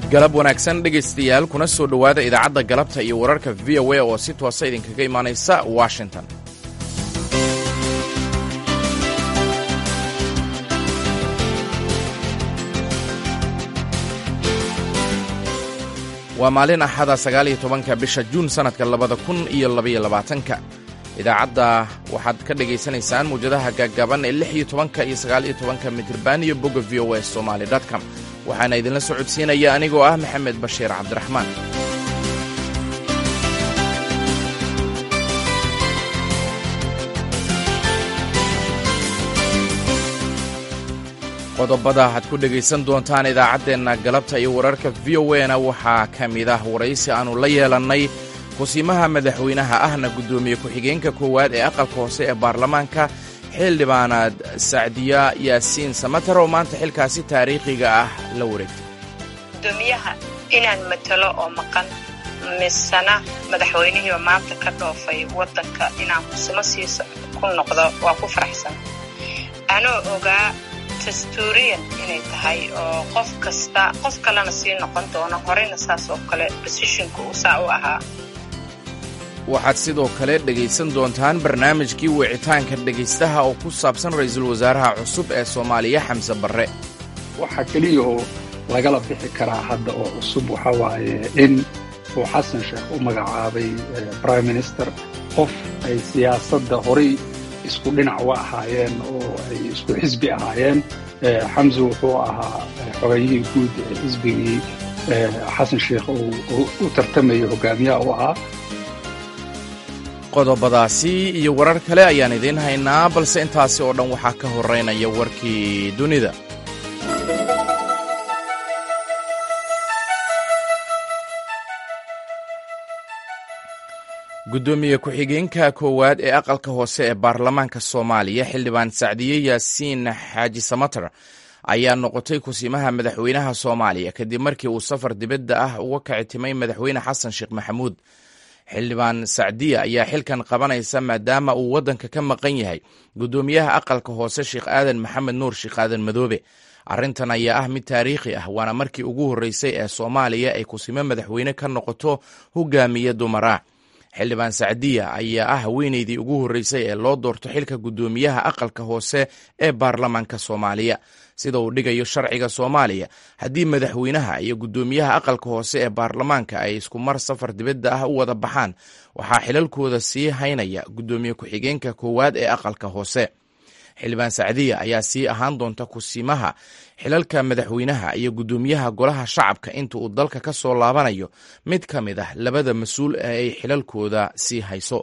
galab wanaagsan dhegaystayaal kuna soo dhowaada idaacadda galabta iyo wararka v o a oo si toosa idinkaga imaanaysa washington. waa maalin axada 19 bisha juun sannadka 2022. idaacadda waxaad ka dhegaysanaysaan mawjadaha gaagaaban ee 16 iyo 19 mitirban iyo bogga v o a somali.com. waxaana idinla soo codsiinaya anigoo ah maxamed bashiir cabdiraxmaan. qodobada waxaad ku dhegaysan doontaan idaacaddeenna galabta iyo wararka v o a-na waxaa ka mid ah waraysi aannu la yeelannay kusiimaha madaxweynaha ahna guddoomiye ku-xigeenka koowaad ee aqalka hoose ee baarlamaanka xildhibaanaad sacdiya yaasiin samatar oo maanta xilkaasi taariikhiga ah la wareegtay. gudoomiyaha inaan matalo oo maqan misana madaxweynihiiba maanta ka dhoofay waddanka inaan kusimo siiso ku noqdo waa ku faraxsan anoo ogaa dastuuriyan inay tahay oo qof kalena sii noqon doono horeyna saas oo kale bosishinku uu saa u ahaa. waxaad sidoo kale dhegaysan doontaan barnaamijkii wicitaanka dhegaystaha oo ku saabsan ra'iisul wasaaraha cusub ee soomaaliya xamse barre. waxaa keliya oo lagala bixi karaa hadda oo cusub waxaa waaye in uu xasan sheekh u magacaabay prime minister qof ay siyaasadda horay isku dhinac u ahaayeen oo ay isku xisbi ahaayeen. xamse wuxuu ahaa xogayihii guud ee xisbigii xasan sheekh u tartamaya hogaamiyaha u ahaa. qodobadaasi iyo warar kale ayaan idiin haynaa balse intaasi oo dhan waxaa ka horeynaya warkii dunida. guddoomiye ku-xigeenka koowaad ee aqalka hoose ee baarlamaanka soomaaliya xildhibaan sacdiye yaasiin xaaji samatar ayaa noqotay kusiimaha madaxweynaha soomaaliya kadib markii uu safar dibadda ah uga kacitimay madaxweyne xasan sheekh maxamuud. xildhibaan sacdiya ayaa xilkan qabanaysa maadaama uu waddanka ka maqan yahay guddoomiyaha aqalka hoose sheekh aadan maxamed nuur sheekh aadan madoobe. arrintan ayaa ah mid taariikhi ah waana markii ugu horreysay ee soomaaliya ay kusimo madaxweyne ka noqoto hogaamiye dumara. xildhibaan sacdiya ayaa ah haweeneydii ugu horreysay ee loo doorto xilka guddoomiyaha aqalka hoose ee baarlamaanka soomaaliya. sida uu dhigayo sharciga soomaaliya, haddii madaxweynaha iyo guddoomiyaha aqalka hoose ee baarlamaanka ay isku mar safar dibadda ah u wada baxaan waxaa xilalkooda sii haynaya guddoomiye ku-xigeenka koowaad ee aqalka hoose. xildhibaan sacdiya ayaa sii ahaan doonta kusiimaha xilalka madaxweynaha iyo guddoomiyaha golaha shacabka inta uu dalka ka soo laabanayo mid ka mid ah labada mas-uul ee ay xilalkooda sii hayso.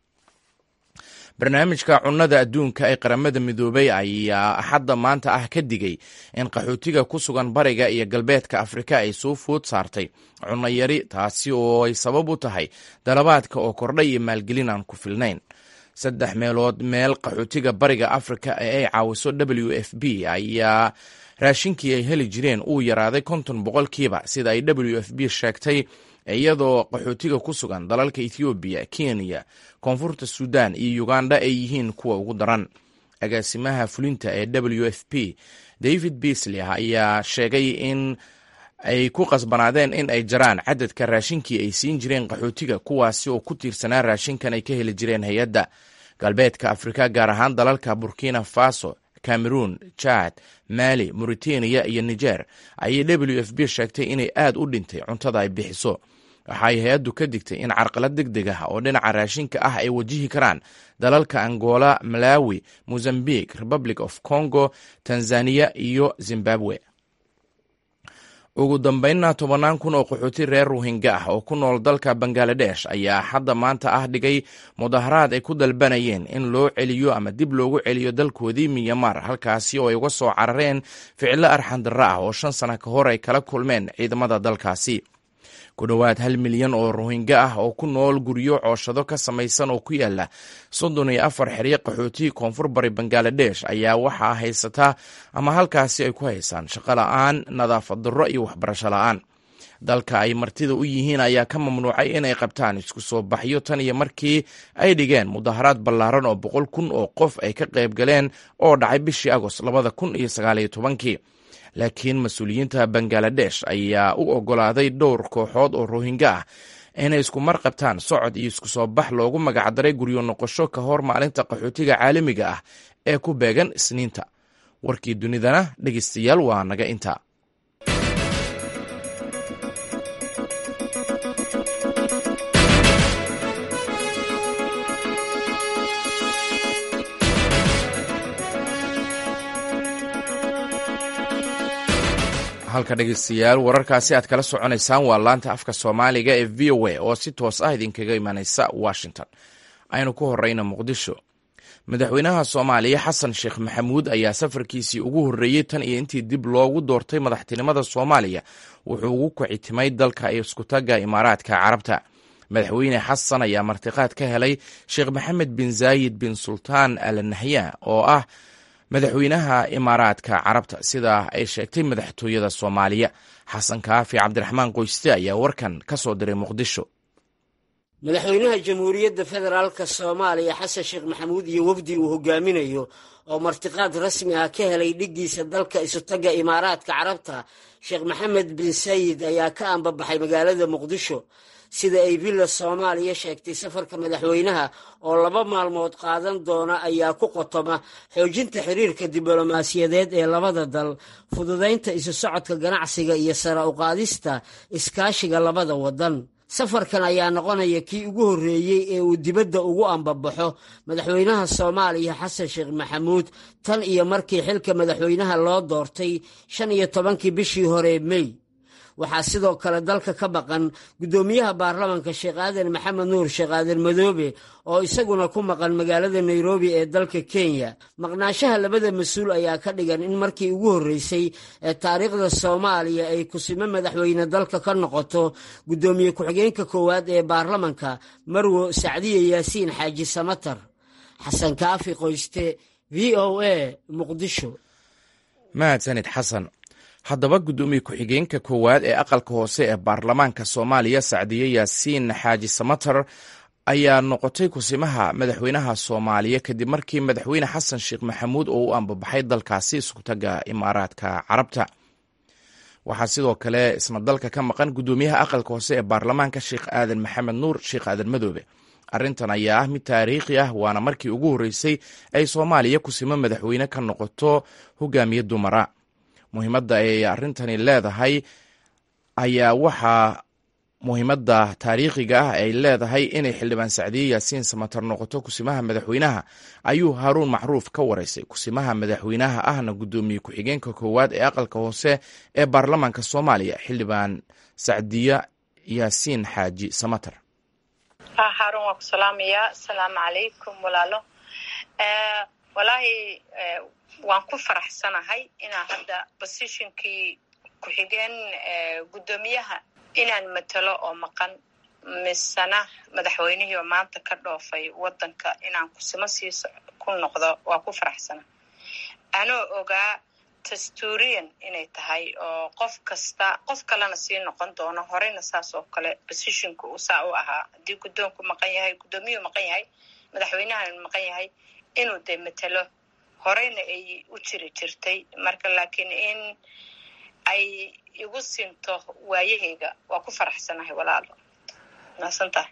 barnaamijka cunnada adduunka ee qaramada midoobay ayaa axadda maanta ah ka digay in qaxootiga ku sugan bariga iyo galbeedka afrika ay soo food saartay cunno yari, taasi oo ay sabab u tahay dalabaadka oo kordhay iyo maalgelin aan ku filnayn. 3 meelood meel qaxootiga bariga afrika ee ay caawiso w f b ayaa raashinkii ay heli jireen uu yaraaday 50% sida ay w f b sheegtay, iyadoo qaxootiga ku sugan dalalka ethoobiya, kenya, koonfurta suudaan iyo uganda ay yihiin kuwa ugu daran. agaasimaha fulinta ee w f p david beasley ayaa sheegay in ay ku qasbanaadeen in ay jaraan cadadka raashinkii ay siin jireen qaxootiga kuwaasi oo ku tiirsanaa raashinkan ay ka heli jireen hay-adda. galbeedka afrika gaar ahaan dalalka burkina faso, cameroon, jad, mali, mauritania iyo niger ayay w f b sheegtay inay aad u dhintay cuntada ay bixiso. waxay hay-addu ka digtay in carqalad degdeg ah oo dhinaca raashinka ah ay wajihi karaan dalalka angola, malawi, mozambique, republic of congo, tanzania iyo zimbabwe. ugu dambaynna 10,000 oo qaxooti reer rohingya ah oo ku nool dalka bangaladesh ayaa hadda maanta ah dhigay mudaharaad ay ku dalbanayeen in loo celiyo ama dib loogu celiyo dalkoodii Myanmar, halkaasi oo ay uga soo carareen ficilo arxandarro ah oo 5 sano ka hor ay kala kulmeen ciidamada dalkaasi. ku dhowaad 1 milyan oo rohingya ah oo ku nool guryo cooshado ka samaysan oo ku yaala 34 xeryo qaxooti koonfur bari bangaladesh ayaa waxaa haysataa ama halkaasi ay ku haysaan shaqo la'aan, nadaafad darro iyo waxbarasho la'aan. dalka ay martida u yihiin ayaa ka mamnuucay inay qabtaan isku soo baxyo tan iyo markii ay dhigeen mudaharaad ballaaran oo 100,000 oo qof ay ka qayb galeen oo dhacay bishii Agost 2019. laakiin mas-uuliyiinta bangaladesh ayaa u oggolaaday dhowr kooxood oo rohingya ah inay isku mar qabtaan socod iyo isku soo bax loogu magacdaray guryo noqosho ka hor maalinta qaxootiga caalamiga ah ee ku beegan Isniinta. warkii dunidana dhegeystayaal waa naga intaa. halka dhegeystayaal wararkaasi aad kala soconaysaan waa laanta afka Soomaaliga ee VOA oo si toos ah idinkaga imanaysa Washington. aynu ku horeyna Muqdisho. madaxweynaha Soomaaliya Xasan Sheekh Maxamuud ayaa safarkiisii ugu horeeyay tan iyo intii dib loogu doortay madaxtinimada Soomaaliya wuxuu ugu kicitimay dalka isku taga Imaaraadka Carabta. madaxweyne Xasan ayaa martiqaad ka helay Sheekh Maxamed bin Zayed bin Sultan Al Nahyan oo ah madaxweynaha Imaaraadka Carabta sida ay sheegtay madaxtooyada Soomaaliya. Xasan Kaafi Cabdiraxmaan Qoyste ayaa warkan ka soo diray Muqdisho. madaxweynaha jamhuuriyadda federaalka Soomaaliya Xasan Sheekh Maxamuud iyo wafdi uu hogaaminayo oo martiqaad rasmi ah ka helay dhigiisa dalka isu taga Imaaraadka Carabta Sheekh Maxamed bin Zayed ayaa ka anbabaxay magaalada Muqdisho. sida ay Villa Soomaaliya sheegtay safarka madaxweynaha oo 2 maalmood qaadan doona ayaa ku qotoma xoojinta xiriirka diblomaasiyadeed ee labada dal, fududeynta isu socodka ganacsiga iyo sare u qaadista iskaashiga labada wadan. safarkan ayaa noqonaya kii ugu horeeyay ee uu dibadda ugu anbabaxo madaxweynaha Soomaaliya Xasan Sheekh Maxamuud tan iyo markii xilka madaxweynaha loo doortay 15 bishii hore May. waxaa sidoo kale dalka ka baqan gudoomiyaha baarlamaanka Sheekh Aadan Maxamed Nuur Sheekh Aadan Madoobe oo isaguna ku maqan magaalada Nairobi ee dalka Kenya. maqnaanshaha labada mas'uul ayaa ka dhigan in markii ugu horeysay ee taariikhda Soomaaliya ay kusimo madaxweyne dalka ka noqoto gudoomiye ku-xigeenka koowaad ee baarlamaanka Marwo Sacdiye Yaasiin Xaaji Samatar. Xasan Kaafi Qoyste, VOA, Muqdisho. mahadsanid Xasan. haddaba gudoomiye ku-xigeenka koowaad ee aqalka hoose ee baarlamaanka Soomaaliya Sacdiye Yaasiin Xaaji Samatar ayaa noqotay kusimaha madaxweynaha Soomaaliya kadib markii madaxweyne Xasan Sheekh Maxamuud oo u anbabaxay dalkaasi isku taga Imaaraadka Carabta. waxaa sidoo kale isna dalka ka maqan gudoomiyaha aqalka hoose ee baarlamaanka Sheekh Aadan Maxamed Nuur Sheekh Aadan Madoobe. arrintan ayaa ah mid taariikhi ah waana markii ugu horeysay ay Soomaaliya kusimo madaxweyne ka noqoto hogaamiye dumara. muhiimadda ay arrintani leedahay ayaa waxaa muhiimadda taariikhiga ah ay leedahay inay xildhibaan Sacdiye Yaasiin Samatar noqoto kusimaha madaxweynaha ayuu Haaruun Macruuf ka wareysay. kusimaha madaxweynaha ahna gudoomiye ku-xigeenka koowaad ee aqalka hoose ee baarlamaanka Soomaaliya xildhibaan Sacdiye Yaasiin Xaaji Samatar. Haaruun waa ku salaamayaa. Assalaamu calaykum walaalo. walaahi waan ku faraxsanahay inaan hadda positionkii ku-xigeen gudoomiyaha inaan matalo oo maqan misana madaxweynihii oo maanta ka dhoofay wadanka inaan kusimo ku noqdo waa ku faraxsana. anoo ogaa dastuuriyan inay tahay oo qof kalena sii noqon doono horeyna saas oo kale positionka uu saa u ahaa haddii gudoonku maqan yahay gudoomiyuhu maqan yahay madaxweynaha maqan yahay inuu dee matalo horeyna ay u jirtay marka laakiin in ay igu sinto waayahayga waa ku faraxsanahay walaalo. naasantahay.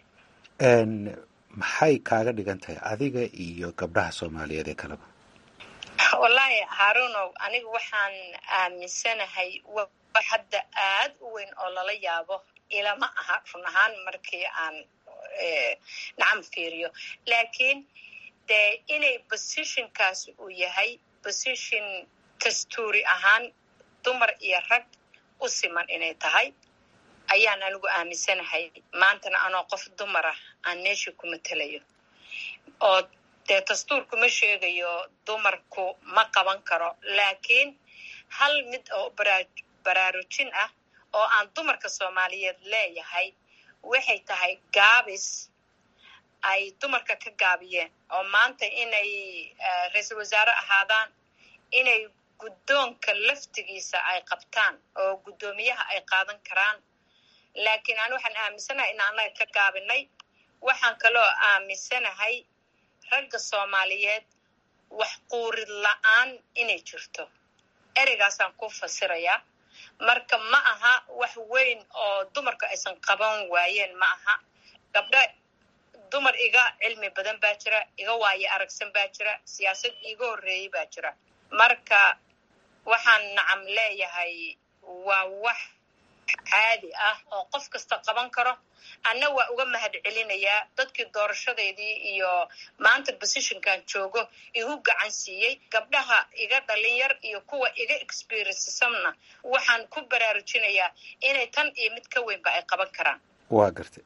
maxay kaaga dhigan tahay adiga iyo gabdhaha Soomaaliyeed ee kaleba? wallaahi Haaruunow aniga waxaan aaminsanahay wax hadda aad u weyn oo lala yaabo ilama aha run ahaan markii aan nacam fiiriyo laakiin dee inay positionkaas uu yahay position dastuuri ahaan dumar iyo rag u siman inay tahay ayaan anigu aaminsanahay. maantana anoo qof dumar ah aan meesha ku matalayo oo dee dastuurku ma sheegayo dumarku ma qaban karo laakiin hal mid oo baraarujin ah oo aan dumarka Soomaaliyeed leeyahay waxay tahay gaabis ay dumarka ka gaabiyeen oo maanta inay ra'iisul wasaare ahaadaan inay gudoonka laftigiisa ay qabtaan oo gudoomiyaha ay qaadan karaan laakiin aan waxaan aaminsanahay in aan ka gaabinay. waxaan kaloo aaminsanahay ragga Soomaaliyeed wax quurid la'aan inay jirto ereygaasaan ku fasirayaa. marka ma aha wax weyn oo dumarka aysan qaban waayeen ma aha. gabdha dumar iga cilmi badan baa jira, iga waaye aragsan baa jira, siyaasad iga horreeyey baa jira. marka waxaan nacam leeyahay waa wax caadi ah oo qof kasta qaban karo. anna waa uga mahad celinayaa dadkii doorashadeedii iyo maanta positionkan joogo igu gacan siiyey. gabdhaha iga dhalinyar iyo kuwa iga experiencesamna waxaan ku baraarujinayaa inay tan iyo mid ka weynba ay qaban karaan. waa gartay.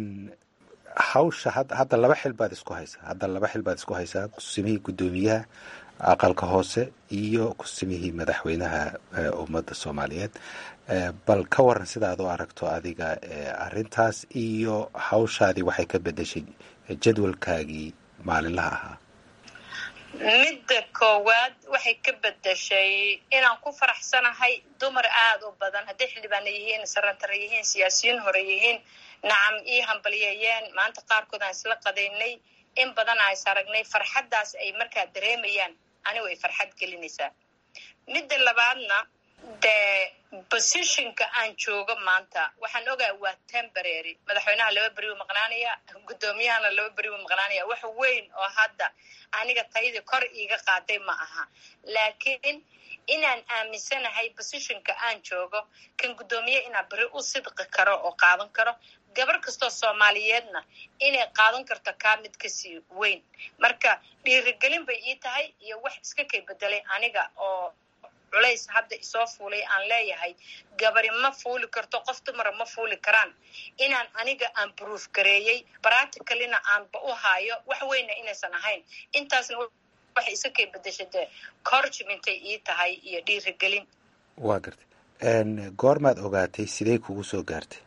hawsha hadda laba xil baad isku haysaa kusimihii guddoomiyaha aqalka hoose iyo kusimihii madaxweynaha ummadda soomaaliyeed. bal ka waran sidaad u aragto adiga arrintaas iyo hawshaadii waxay ka bedeshay jadwalkaagii maalinlaha ahaa? midda koowaad waxay ka bedeshay inaan ku faraxsanahay dumar aad u badan, hadday xildhibaana yihiin, sarantare yihiin, siyaasiyiin hore yihiin, nacam ii hambalyeeyeen. maanta qaarkood aan isla qadaynay, in badan aan is aragnay. farxaddaas ay markaa dareemayaan anigu ay farxad gelinaysaa. midda labaadna dee positionka aan joogo maanta waxaan ogaa waa temporary. madaxweynaha 2 beri uu maqnaanaya, guddoomiyahana 2 beri uu maqnaanaya. wax weyn oo hadda aniga tayadii kor iiga qaaday ma aha, laakiin inaan aaminsanahay positionka aan joogo kan guddoomiye inaan beri u sidqi karo oo qaadan karo. gabar kastoo soomaaliyeedna inay qaadan karto kaa mid kasii weyn. marka dhiirigelin bay ii tahay iyo wax iska kay bedelay aniga oo culays hadda isoo fuulay aan leeyahay gabari ma fuuli karto, qof dumara ma fuuli karaan. inaan aniga aan proof gareeyey practicalina aanba u haayo wax weyna inaysan ahayn. intaasna waxay isa kay bedeshay dee encouragement-ay ii tahay iyo dhiirigelin. waa gartay. goormaad ogaatay, sidee kugu soo gaartay?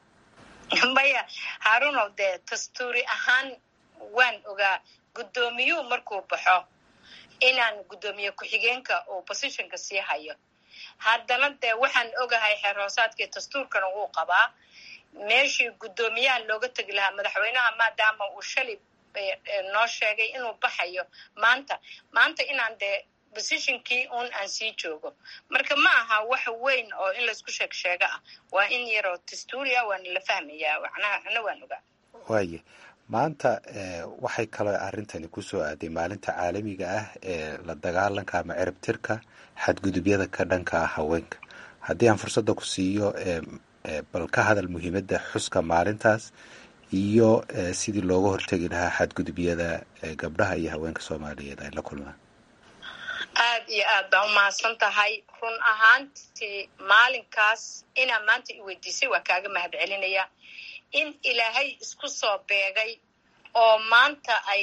maya harunow, dee dastuuri ahaan waan ogaa guddoomiyuhu markuu baxo inaan guddoomiye ku-xigeenka oo positionka sii hayo. haddana dee waxaan ogahay xeer hoosaadkii dastuurkana wuu qabaa meeshii guddoomiyaha looga tegi lahaa madaxweynaha, maadaama uu shalay noo sheegay inuu baxayo maanta inaan dee positionkii un aan sii joogo. marka ma aha wax weyn oo in laysku sheega ah, waa in yaroo dastuuriya waana la fahmayaa. ana waan ogaa. waaye maanta waxay kaloo arrintani ku soo aaday maalinta caalamiga ah ee la dagaalanka ama ciribtirka xadgudubyada ka dhanka ah haweenka. haddii aan fursadda ku siiyo bal ka hadal muhiimadda xuska maalintaas iyo sidii looga hortegi lahaa xadgudubyada gabdhaha iyo haweenka soomaaliyeed ay la kulmaan. aad iyo aad baan u mahadsan tahay. run ahaantii maalinkaas inaa maanta i weydiisay waa kaaga mahad celinaya. in ilaahay isku soo beegay oo maanta ay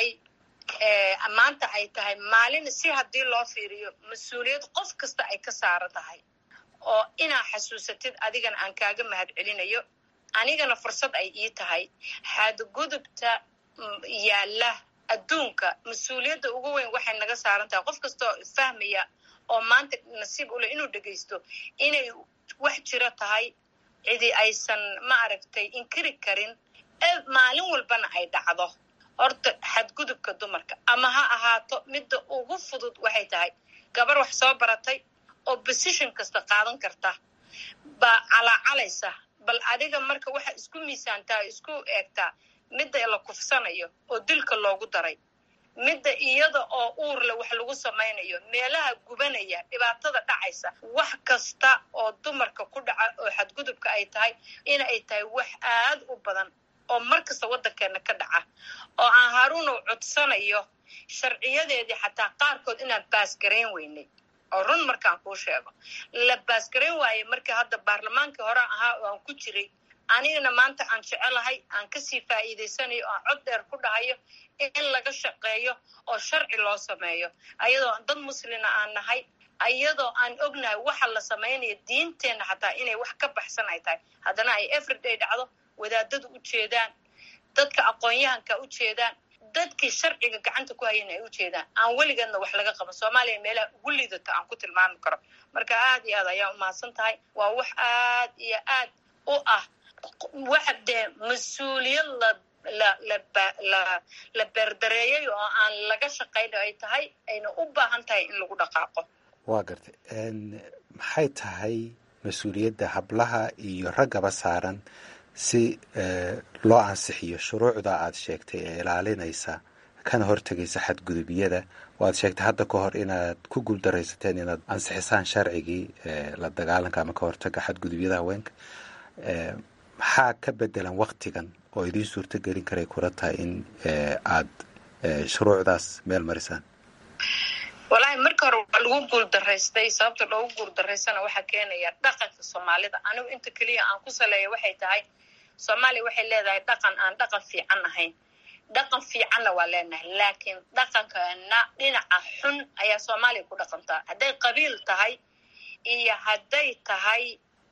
tahay maalin si haddii loo fiiriyo mas-uuliyad qof kasta ay ka saaran tahay oo inaa xasuusatid adigana aan kaaga mahad celinayo. anigana fursad ay ii tahay. xadgudubta yaalla adduunka mas-uuliyadda ugu weyn waxay naga saaran tahay qof kastoo fahmaya oo maanta nasiib u leh inuu dhegaysto inay wax jiro tahay, cidi aysan ma aragtay inkiri karin, maalin walbana ay dhacdo. horta xadgudubka dumarka ama ha ahaato midda ugu fudud waxay tahay gabar wax soo baratay oo position kasta qaadan karta baa calaacalaysa. bal adiga marka waxa isku miisaantaa, isku eegtaa midda la kufsanayo oo dilka loogu daray, midda iyada oo uurle wax lagu samaynayo, meelaha gubanaya, dhibaatada dhacaysa. wax kasta oo dumarka ku dhaca oo xadgudubka ay tahay inay tahay wax aad u badan oo markasta waddankeena ka dhaca oo aan haruunow codsanayo sharciyadeedii xataa qaarkood inaan baasgarayn weynay. oo run markaan kuu sheego la baasgarayn waaye markii hadda baarlamaankii hore ahaa oo aan ku jiray. anigana maanta aan jecelahay, aan kasii faa'iidaysanayo, aan cod dheer ku dhahayo in laga shaqeeyo oo sharci loo sameeyo, ayadoo dad muslina aan nahay, ayadoo aan ognahay waxa la samaynayo diinteenna xataa inay wax ka baxsan ay tahay. haddana ay everyday dhacdo, wadaadadu u jeedaan, dadka aqoon-yahanka u jeedaan, dadkii sharciga gacanta ku hayan ay u jeedaan. aan weligeedna wax laga qaban. soomaaliya meelaha ugu liidata aan ku tilmaami karo. marka aad iyo aad ayaa u mahadsan tahay. waa wax aad iyo aad u ah waxa dee mas-uuliyad la beerdareeyay oo aan laga shaqayno ay tahay, ayna u baahan tahay in lagu dhaqaaqo. waa gartay. maxay tahay mas-uuliyadda hablaha iyo raggaba saaran si loo ansixiyo shuruucda aad sheegtay ee ilaalinaysa kana hortegaysa xadgudubyada? waad sheegtay hadda ka hor inaad ku guuldaraysateen inaad ansixisaan sharcigii la dagaalanka ama ka hortaga xadgudubyada haweenka. maxaa ka bedelan waktigan oo idiin suurto gelin karay kula tahay in aad shuruucdaas meel marisaan? wallaahi marka hore waa lagu guuldaraystay. sababta loogu guuldaraystana waxaa keenaya dhaqanka soomaalida. anigu inta keliya aan ku saleeya waxay tahay soomaaliya waxay leedahay dhaqan aan dhaqan fiican ahayn. dhaqan fiicanna waa leenahay, laakiin dhaqankeena dhinaca xun ayaa soomaaliya ku dhaqantaa. hadday qabiil tahay iyo hadday tahay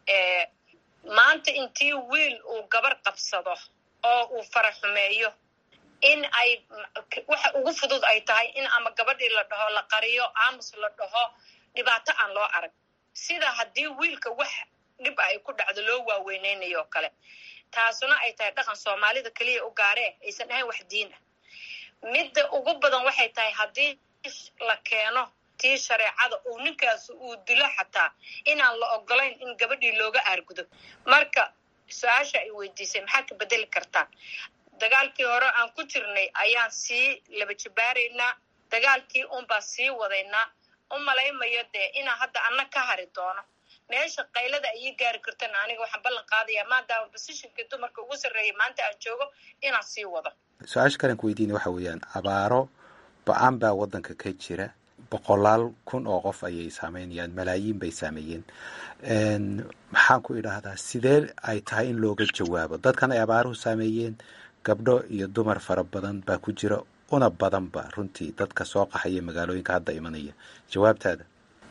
maanta intii wiil uu gabar qabsado oo uu faraxumeeyo, in ay waxa ugu fudud ay tahay in ama gabadhii la dhaho la qariyo, aamus la dhaho, dhibaato aan loo arag, sida haddii wiilka wax dhib ay ku dhacdo loo waaweyneynayo oo kale. taasuna ay tahay dhaqan soomaalida keliya u gaaree aysan ahayn wax diin ah. midda ugu badan waxay tahay haddii la keeno tii shareecada uu ninkaas uu dilo xataa inaan la ogolayn in gabadhii looga aargudo. marka su-aasha ay weydiisay maxaa ka bedeli kartaa? dagaalkii hore aan ku jirnay ayaan sii laba jibaaraynaa, dagaalkii unbaa sii wadaynaa. u malaymayo dee inaan hadda anna ka hari doono. meesha qaylada ayay gaari kartana aniga waxaan ballan qaadayaa maadaama basishinkii dumarka ugu sarreeyay maanta aan joogo inaan sii wado. su-aasha kalan ku weydiina waxa weeyaan, abaaro ba-aan baa waddanka ka jira, 100,000 oo qof ayay saameynayaan, malaayiin bay saameeyeen. maxaan ku idhaahdaa sidee ay tahay in looga jawaabo? dadkan ay abaaruhu saameeyeen gabdho iyo dumar fara badan baa ku jira, una badanba runtii dadka soo qaxaya magaalooyinka hadda imanaya. jawaabtaada?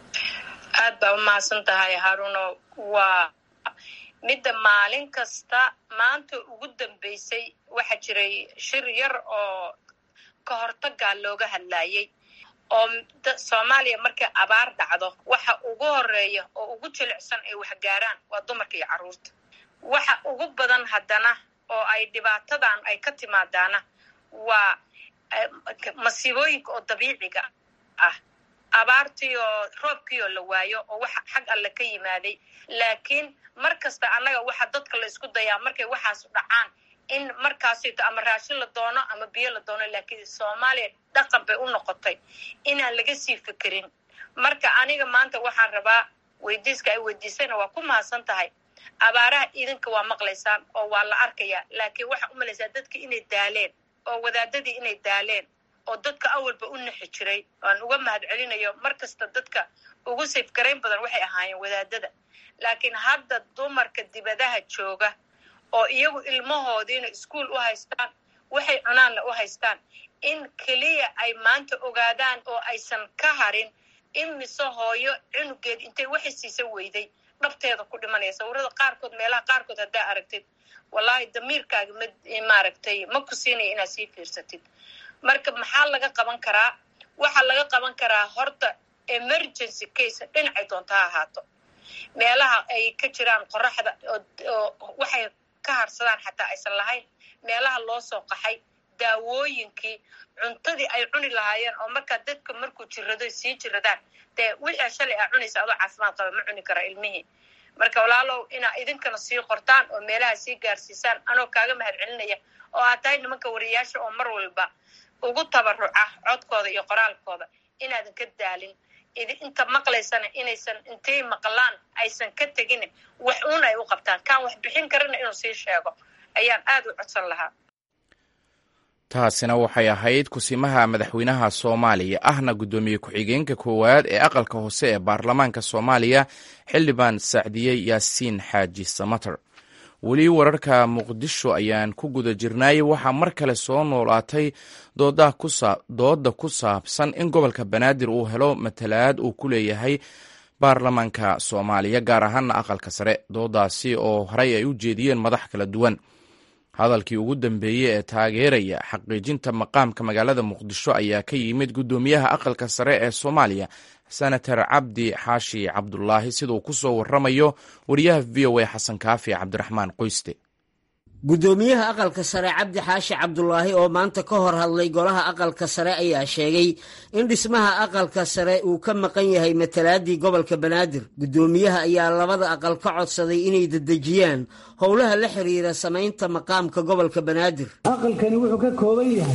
aad baa umahadsan tahay haruno. waa midda maalin kasta maanta ugu dambeysay waxaa jiray shir yar oo ka hortagaa looga hadlayay oo soomaaliya markay abaar dhacdo waxa ugu horeeya oo ugu jilicsan ay waxgaaraan waa dumarka iyo carruurta. waxa ugu badan haddana oo ay dhibaatadan ay ka timaadaana waa masiibooyinka oo dabiiciga ah, abaartii oo roobkii oo la waayo oo waxa xag alle ka yimaaday. laakiin mar kasta annaga waxa dadka la isku dayaa markay waxaas dhacaan in markaasito ama raashin la doono ama biyo la doono, laakiin soomaaliya dhaqan bay u noqotay inaan laga sii fikirin. marka aniga maanta waxaan rabaa weydiiska ay weydiisayna waa ku mahadsan tahay. abaaraha idinka waa maqlaysaan oo waa la arkayaa, laakiin waxaa u malaysaa dadka inay daaleen oo wadaadadii inay daaleen oo dadka awalba u nixi jiray. waan uga mahad celinayo mar kasta dadka ugu safgarayn badan waxay ahaayeen wadaadada. laakiin hadda dumarka dibadaha jooga oo iyagu ilmahoodiina iskuul u haystaan, waxay cunaanna u haystaan, in keliya ay maanta ogaadaan oo aysan ka harin in mise hooyo cunugeed intay waxay siisa weyday dhabteeda ku dhimanaya. sawirada qaarkood meelaha qaarkood haddaa aragtid wallaahi damiirkaaga maaragtay ma ku siinaya inaad sii fiirsatid. marka maxaa laga qaban karaa? waxaa laga qaban karaa horta emergency case dhinacay doonta ha ahaato. meelaha ay ka jiraan qoraxda oo waxay ka harsadaan xataa aysan lahayn, meelaha loo soo qaxay, daawooyinkii, cuntadii ay cuni lahaayeen oo markaa dadka markuu jirado sii jiradaan dee wixii shalay aa cunaysa adoo caafimaad qaba ma cuni kara ilmihii. marka walaalow inaa idinkana sii qortaan oo meelaha sii gaarsiisaan anoo kaaga mahad celinaya oo aad tahay nimanka wariyaasha oo mar walba ugu tabaruca codkooda iyo qoraalkooda inaadan ka daalin. inta maqlaysana inaysan intay maqlaan aysan ka tegin wax uun ay u qabtaan. kaan wax bixin karana inuu sii sheego ayaan aad u codsan lahaa. taasina waxay ahayd kusimaha madaxweynaha soomaaliya ahna guddoomiye ku-xigeenka koowaad ee aqalka hoose ee baarlamaanka soomaaliya xildhibaan sacdiye yaasiin xaaji samater. weli wararka muqdisho ayaan ku guda jirnay. waxaa mar kale soo noolaatay dooda ku saabsan in gobolka banaadir uu helo matalaad uu ku leeyahay baarlamaanka soomaaliya, gaar ahaana aqalka sare. doodaasi oo horey ay u jeediyeen madax kala duwan. hadalkii ugu dambeeyey ee taageeraya xaqiijinta maqaamka magaalada muqdisho ayaa ka yimid guddoomiyaha aqalka sare ee soomaaliya senator cabdi xaashi cabdulaahi, siduu ku soo waramayo wariyaha v o a xasan kaafi cabdiraxmaan qoyste. guddoomiyaha aqalka sare cabdi xaashi cabdulaahi oo maanta ka hor hadlay golaha aqalka sare ayaa sheegay in dhismaha aqalka sare uu ka maqan yahay matalaadii gobolka banaadir guddoomiyaha ayaa labada aqal ka codsaday inay dedejiyaan howlaha la xiriira samaynta maqaamka gobolka banaadir. aqalkani wuxuu ka kooban yahay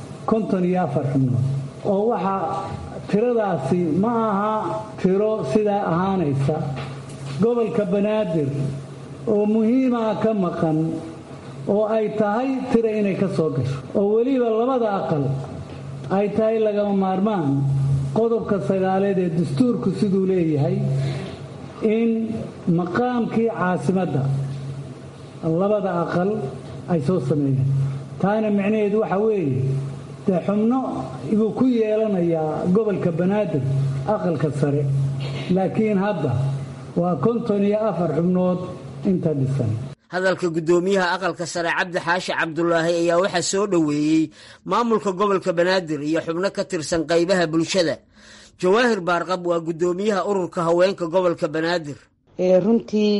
54 xubnood oo waxaa tiradaasi ma aha tiro sidaa ahaanaysa. gobolka banaadir oo muhiima ka maqan oo ay tahay tiro inay ka soo gasho oo weliba labada aqal ay tahay lagama maarmaan qodobka 9 ee dastuurku siduu leeyahay in maqaamkii caasimadda labada aqal ay soo sameeyeen. taana macnaheedu waxa weeye dee xubno inuu ku yeelanayaa gobolka banaadir aqalka sare, laakiin hadda waa 54 xubnood inta dhisan. hadalka guddoomiyaha aqalka sare cabdi xaashi cabdulaahi ayaa waxaa soo dhoweeyey maamulka gobolka banaadir iyo xubno ka tirsan qaybaha bulshada. jawaahir baarqab waa guddoomiyaha ururka haweenka gobolka banaadir. runtii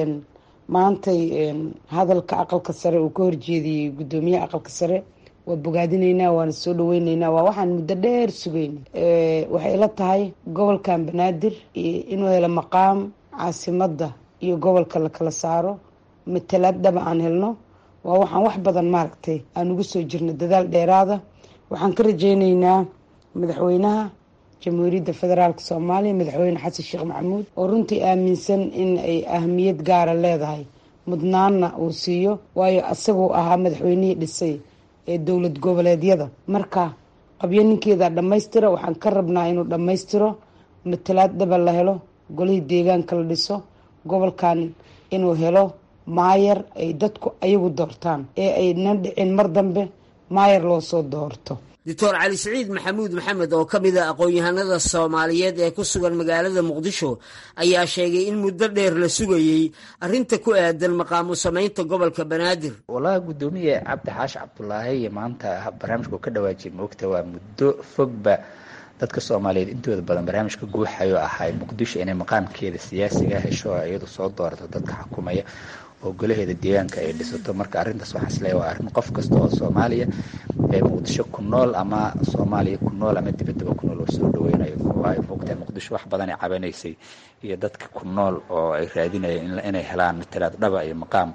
maantay hadalka aqalka sare uu ka horjeediyey guddoomiyaha aqalka sare waa bogaadinaynaa, waana soo dhaweynaynaa, waa waxaan muddo dheer sugayna. waxay ila tahay gobolkan banaadir inuu helo maqaam caasimadda iyo gobolka la kala saaro matalaadaba aan helno waa waxaan wax badan maaragtay aan ugu soo jirno dadaal dheeraada. waxaan ka rajaynaynaa madaxweynaha jamhuuriyadda federaalk soomaaliya madaxweyne xasan sheekh maxamuud oo runtii aaminsan in ay ahamiyad gaara leedahay, mudnaanna uu siiyo, waayo asaguu ahaa madaxweynihii dhisay ee dowlad goboleedyada. marka qabyo ninkeeda dhammaystira, waxaan ka rabnaa inuu dhammaystiro, matalaadaba la helo, golihii deegaanka la dhiso, gobolkan inuu helo maayar ay dadku ayagu doortaan ee ayna dhicin mar dambe maayar loo soo doorto. doctor cali siciid maxamuud maxamed oo ka mid a aqoon-yahanada soomaaliyeed ee ku sugan magaalada muqdisho ayaa sheegay in muddo dheer la sugayey arrinta ku aadan maqaamu samaynta gobolka banaadir. walahi guddoomiye cabdi xaashi cabdulaahi maanta barnaamijku ka dhawaajiyay moogta waa muddo fogba dadka soomaaliyeed intooda badan barnaamijka guuxayo ahay muqdisho inay maqaamkeeda siyaasiga hesho iyadu soo doorato dadka xukumaya oo golaheeda deegaanka ay dhisato. marka arrintaas waxaan isleeyahay waa arrin qof kasta oo soomaaliya ee muqdisho ku nool ama soomaaliya ku nool ama dibaddaba ku nool oo soo dhaweynayo. waayo moogtahay muqdisho wax badan ay cabanaysay iyo dadka ku nool oo ay raadinayeen inay helaan matalaad dhaba iyo maqaam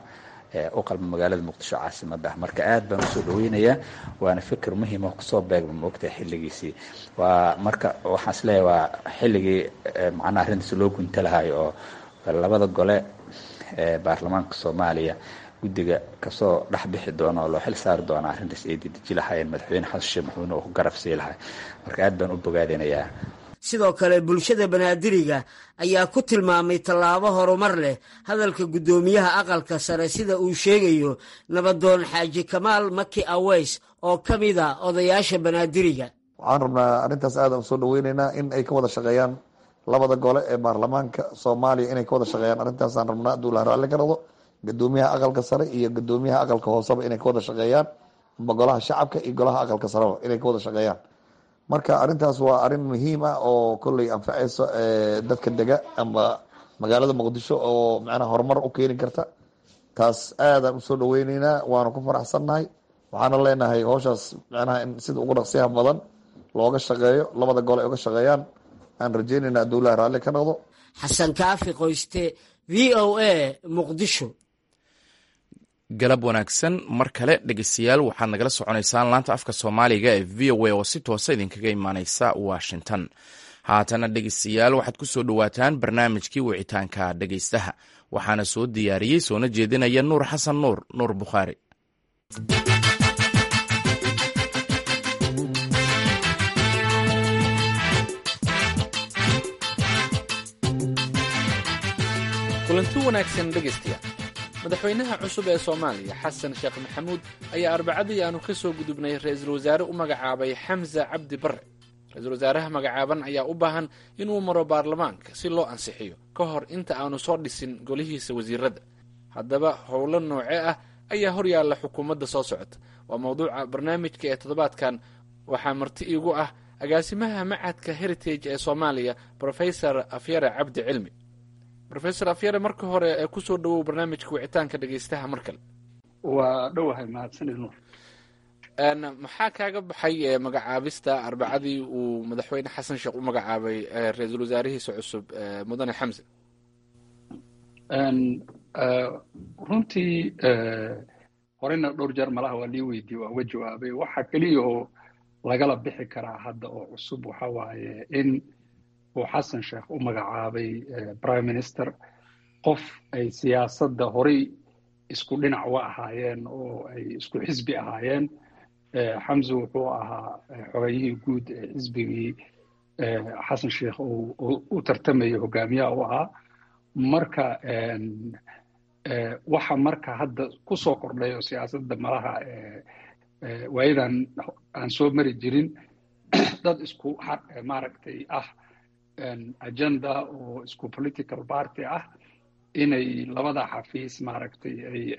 u qalma magaalada muqdisho caasimadda ah. marka aad baan usoo dhaweynayaa, waana fikir muhiim oo kusoo beegma moogtahay xilligiisii. waa marka waxaan isleeyahay waa xilligii macnaha arrintaas loo gunta lahayo oo labada gole ee baarlamaanka soomaaliya guddiga kasoo dhex bixi doona oo loo xil saari doona arrintaas ay dedeji lahaayeen madaxweyne xasan sheekh maxamuud oo ku garab sii lahay. marka aad baan u bogaadinayaa. sidoo kale bulshada banaadiriga ayaa ku tilmaamay tallaabo horumar leh hadalka guddoomiyaha aqalka sare sida uu sheegayo nabadoon xaaji kamaal maki aweys oo ka mid a odayaasha banaadiriga. waxaan rabnaa arrintaas aad aan soo dhaweynaynaa in ay ka wada shaqeeyaan labada gole ee baarlamaanka soomaaliya inay ka wada shaqeeyaan. arrintaasaan rabnaa hadduu la raalli ka rado guddoomiyaha aqalka sare iyo guddoomiyaha aqalka hooseba inay ka wada shaqeeyaan, amba golaha shacabka iyo golaha aqalka sareba inay ka wada shaqeeyaan. marka arrintaas waa arrin muhiim ah oo kolley anfaceyso dadka dega amba magaalada muqdisho oo macnaha horumar u keeni karta. taas aadaan usoo dhaweyneynaa, waana ku faraxsannahay. waxaana leenahay howshaas macnaha in sida ugu dhaqsiyaha badan looga shaqeeyo, labada gole ay uga shaqeeyaan. aan rajaynaynaa dowlaha raalli ka noqdo. xasan kaafi qoyste, v o a muqdisho. galab wanaagsan mar kale dhegeystayaal, waxaad nagala soconaysaan laanta afka soomaaliga ee v o a oo si toosa idinkaga imaaneysa washington. haatana dhegeystayaal waxaad ku soo dhowaataan barnaamijkii wicitaanka dhegeystaha, waxaana soo diyaariyey soona jeedinaya nuur xasan nuur bukhaari. kulanti wanaagsan dhegaystayaal. madaxweynaha cusub ee soomaaliya xasan sheekh maxamuud ayaa arbacadii aanu ka soo gudubnay ra-iisul wasaare u magacaabay xamse cabdi barre. ra-iisul wasaaraha magacaaban ayaa u baahan inuu maro baarlamaanka si loo ansixiyo ka hor inta aanu soo dhisin golihiisa wasiiradda. haddaba howlo noocee ah ayaa hor yaalla xukuumadda soo socota? waa mawduuca barnaamijka ee toddobaadkan. waxaa marti iigu ah agaasimaha macadka heritage ee soomaaliya brofesor afyare cabdi cilmi. rofesor afyare marka hore ee kusoo dhawow barnaamijka wicitaanka dhegeystaha mar kale. waa dhowahay mahadsanid nuur. maxaa kaaga baxay magacaabista arbacadii uu madaxweyne xasan sheekh u magacaabay ra-iisul wasaarihiisa cusub mudane xamse? runtii horeyna dhowr jeer malaha waa lii weydiiyey, waa uga jawaabay. waxa keliya oo lagala bixi karaa hadda oo cusub waxa waaye in uu xasan sheekh u magacaabay prime minister qof ay siyaasadda horey isku dhinac uga ahaayeen oo ay isku xisbi ahaayeen. xamse wuxuu ahaa xogayihii guud ee xisbigii xasan sheekh u tartamayay hogaamiyaha u ahaa. marka waxa marka hadda ku soo kordhay oo siyaasadda malaha waayadan aan soo mari jirin dad isku maaragtay ah agenda oo isku political party ah inay labada xafiis maaragtay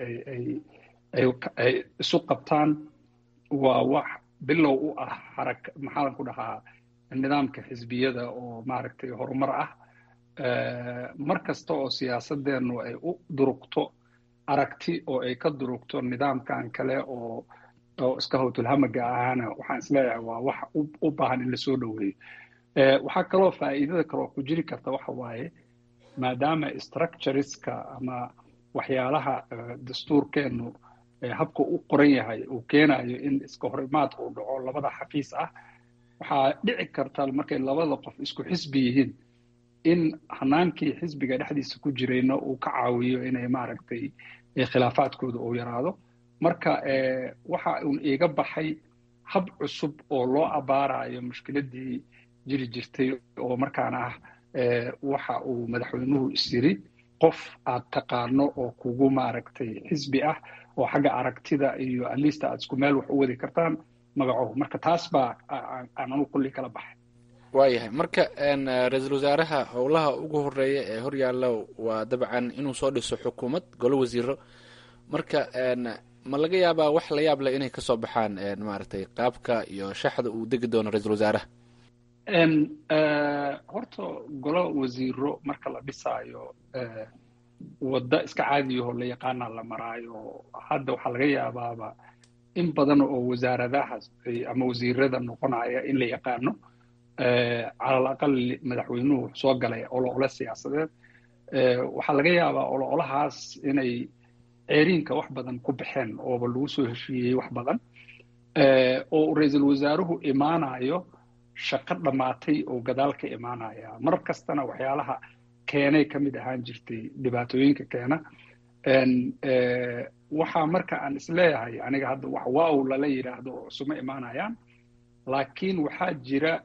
ay isu qabtaan. waa wax bilow u ah maxaan ku dhahaa nidaamka xisbiyada oo maaragtay horumar ah. mar kasta oo siyaasadeennu ay u durugto aragti oo ay ka durugto nidaamkan kale oo iska howtulhamaga ahaana waxaan isleeyahay waa wax u baahan in lasoo dhoweeyo. waxaa kaloo faa'iidada kaloo ku jiri karta waxa waaye maadaama structureska ama waxyaalaha dastuurkeennu habka u qoran yahay uu keenayo in iska horimaad uu dhaco labada xafiis ah. waxaa dhici karta markay labada qof isku xisbi yihiin in hanaankii xisbiga dhexdiisa ku jirayna uu ka caawiyo inay maaragtay khilaafaadkooda uu yaraado. marka waxa uun iiga baxay hab cusub oo loo abaarayo mushkiladii jiri jirtay oo markaana ah waxa uu madaxweynuhu isyiri qof aad taqaano oo kugu maaragtay xisbi ah oo xagga aragtida iyo alista aad isku meel wax u wadi kartaan magaco. marka taas baa aanu kulli kala baxay. waayahay marka ra-iisul wasaaraha howlaha ugu horeeya ee horyaalla waa dabcan inuu soo dhiso xukuumad golo wasiiro. marka ma laga yaabaa wax la yaab leh inay kasoo baxaan maaragtay qaabka iyo shaxda uu degi doono ra-iisul wasaaraha? horta golo wasiiro marka la dhisaayo wadda iska caadiyaho la yaqaana la maraayo. hadda waxaa laga yaabaaba in badan oo wasaaradahaas ama wasiirada noqonaya in la yaqaano. calal aqal madaxweynuhu soo galay olole siyaasadeed. waxaa laga yaabaa ololahaas inay ceeriinka wax badan ku baxeen ooba lagu soo heshiiyey wax badan oo ra-iisul wasaaruhu imaanayo shaqo dhammaatay oo gadaal ka imaanaya. mar kastana waxyaalaha keenay ka mid ahaan jirtay dhibaatooyinka keena. waxaa marka aan isleeyahay aniga hadda wax waaw lala yidhaahdo oo isuma imaanayaan. laakiin waxaa jira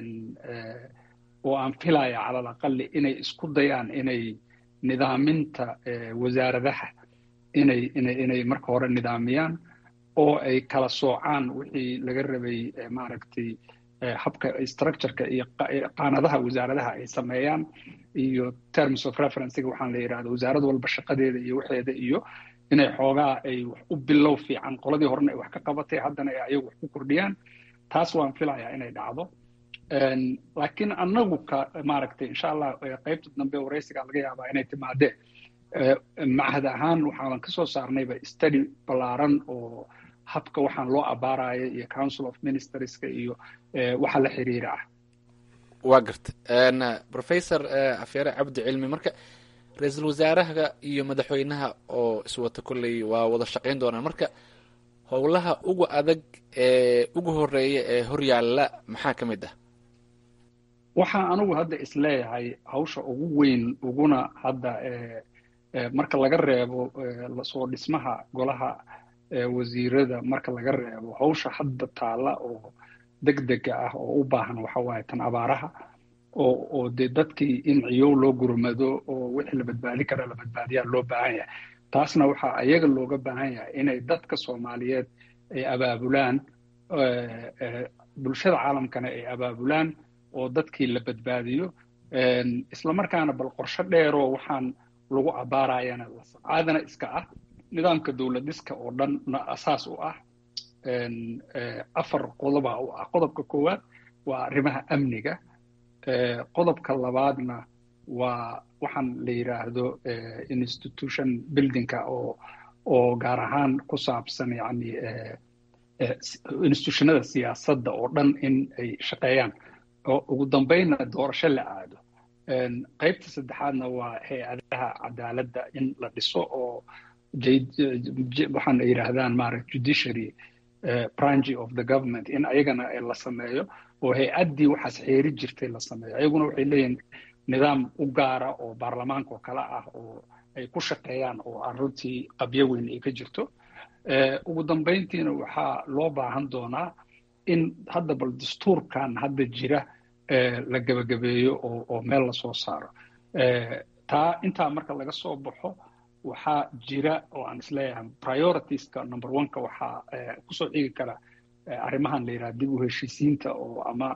oo aan filaya calal aqali inay isku dayaan inay nidaaminta wasaaradaha inay marka hore nidaamiyaan oo ay kala soocaan wixii laga rabay maaragtay habka structureka iyo qaanadaha wasaaradaha ay sameeyaan iyo terms of referencega waxaan la yidhahdo wasaarad walba shaqadeeda iyo waxeeda iyo inay xoogaa ay wax u bilow fiican qoladii horena ay wax ka qabatay haddana ay ayagu wax ku kordhiyaan. taas waan filayaa inay dhacdo. laakiin annagu maaragtay insha allah qaybta dambe waraysiga laga yaabaa inay timaadeen. macahad ahaan waxaan ka soo saarnayba study ballaaran oo habka waxaan loo abaarayo iyo council of ministerska iyo waxa la xiriira ah. waa garta professor afyare cabdi cilmi, marka ra-iisul wasaaraha iyo madaxweynaha oo iswata kolley waa wada shaqayn doonaan. marka howlaha ugu adag ee ugu horeeya ee horyaalla maxaa ka mid ah? waxaa anugu hadda isleeyahay hawsha ugu weyn uguna hadda marka laga reebo lasoo dhismaha golaha wasiirada marka laga reebo hawsha hadda taalla oo degdega ah oo u baahan waxa waaye tan abaaraha oo dee dadkii in ciyow loo gurmado oo wixii la badbaadi kara la badbaadiyaa loo baahan yahay. taasna waxaa ayaga looga baahan yahay inay dadka Soomaaliyeed ay abaabulaan, bulshada caalamkana ay abaabulaan oo dadkii la badbaadiyo. isla markaana bal qorshe dheeroo waxaan lagu abaarayana caadana iska ah. nidaamka dowlad dhiska oo dhanna asaas u ah 4 qodob u ah. qodobka koowaad waa arrimaha amniga. qodobka labaadna waa waxaan la yiraahdo institution buildingka oo oo gaar ahaan ku saabsan yani institutionada siyaasadda oo dhan in ay shaqeeyaan oo ugu dambeynna doorasho la aado. qaybta saddexaadna waa hay-adaha cadaaladda in la dhiso oo waxaan ay yidhaahdaan maaragta judiciary branch of the government in ayagana la sameeyo oo hay-addii waxaas xeeri jirtay la sameeyo. ayaguna waxay leeyihin nidaam u gaara oo baarlamaanka oo kale ah oo ay ku shaqeeyaan oo aan runtii qabyo weyn ay ka jirto. ugu dambeyntiina waxaa loo baahan doonaa in hadda bal dastuurkan hadda jira la gebagabeeyo oo meel lasoo saaro. intaa marka laga soo baxo waxaa jira oo aan isleeyahay prioritiska number one-ka waxaa kusoo xigi kara arrimahan la yidhaha dib u heshiisiinta oo ama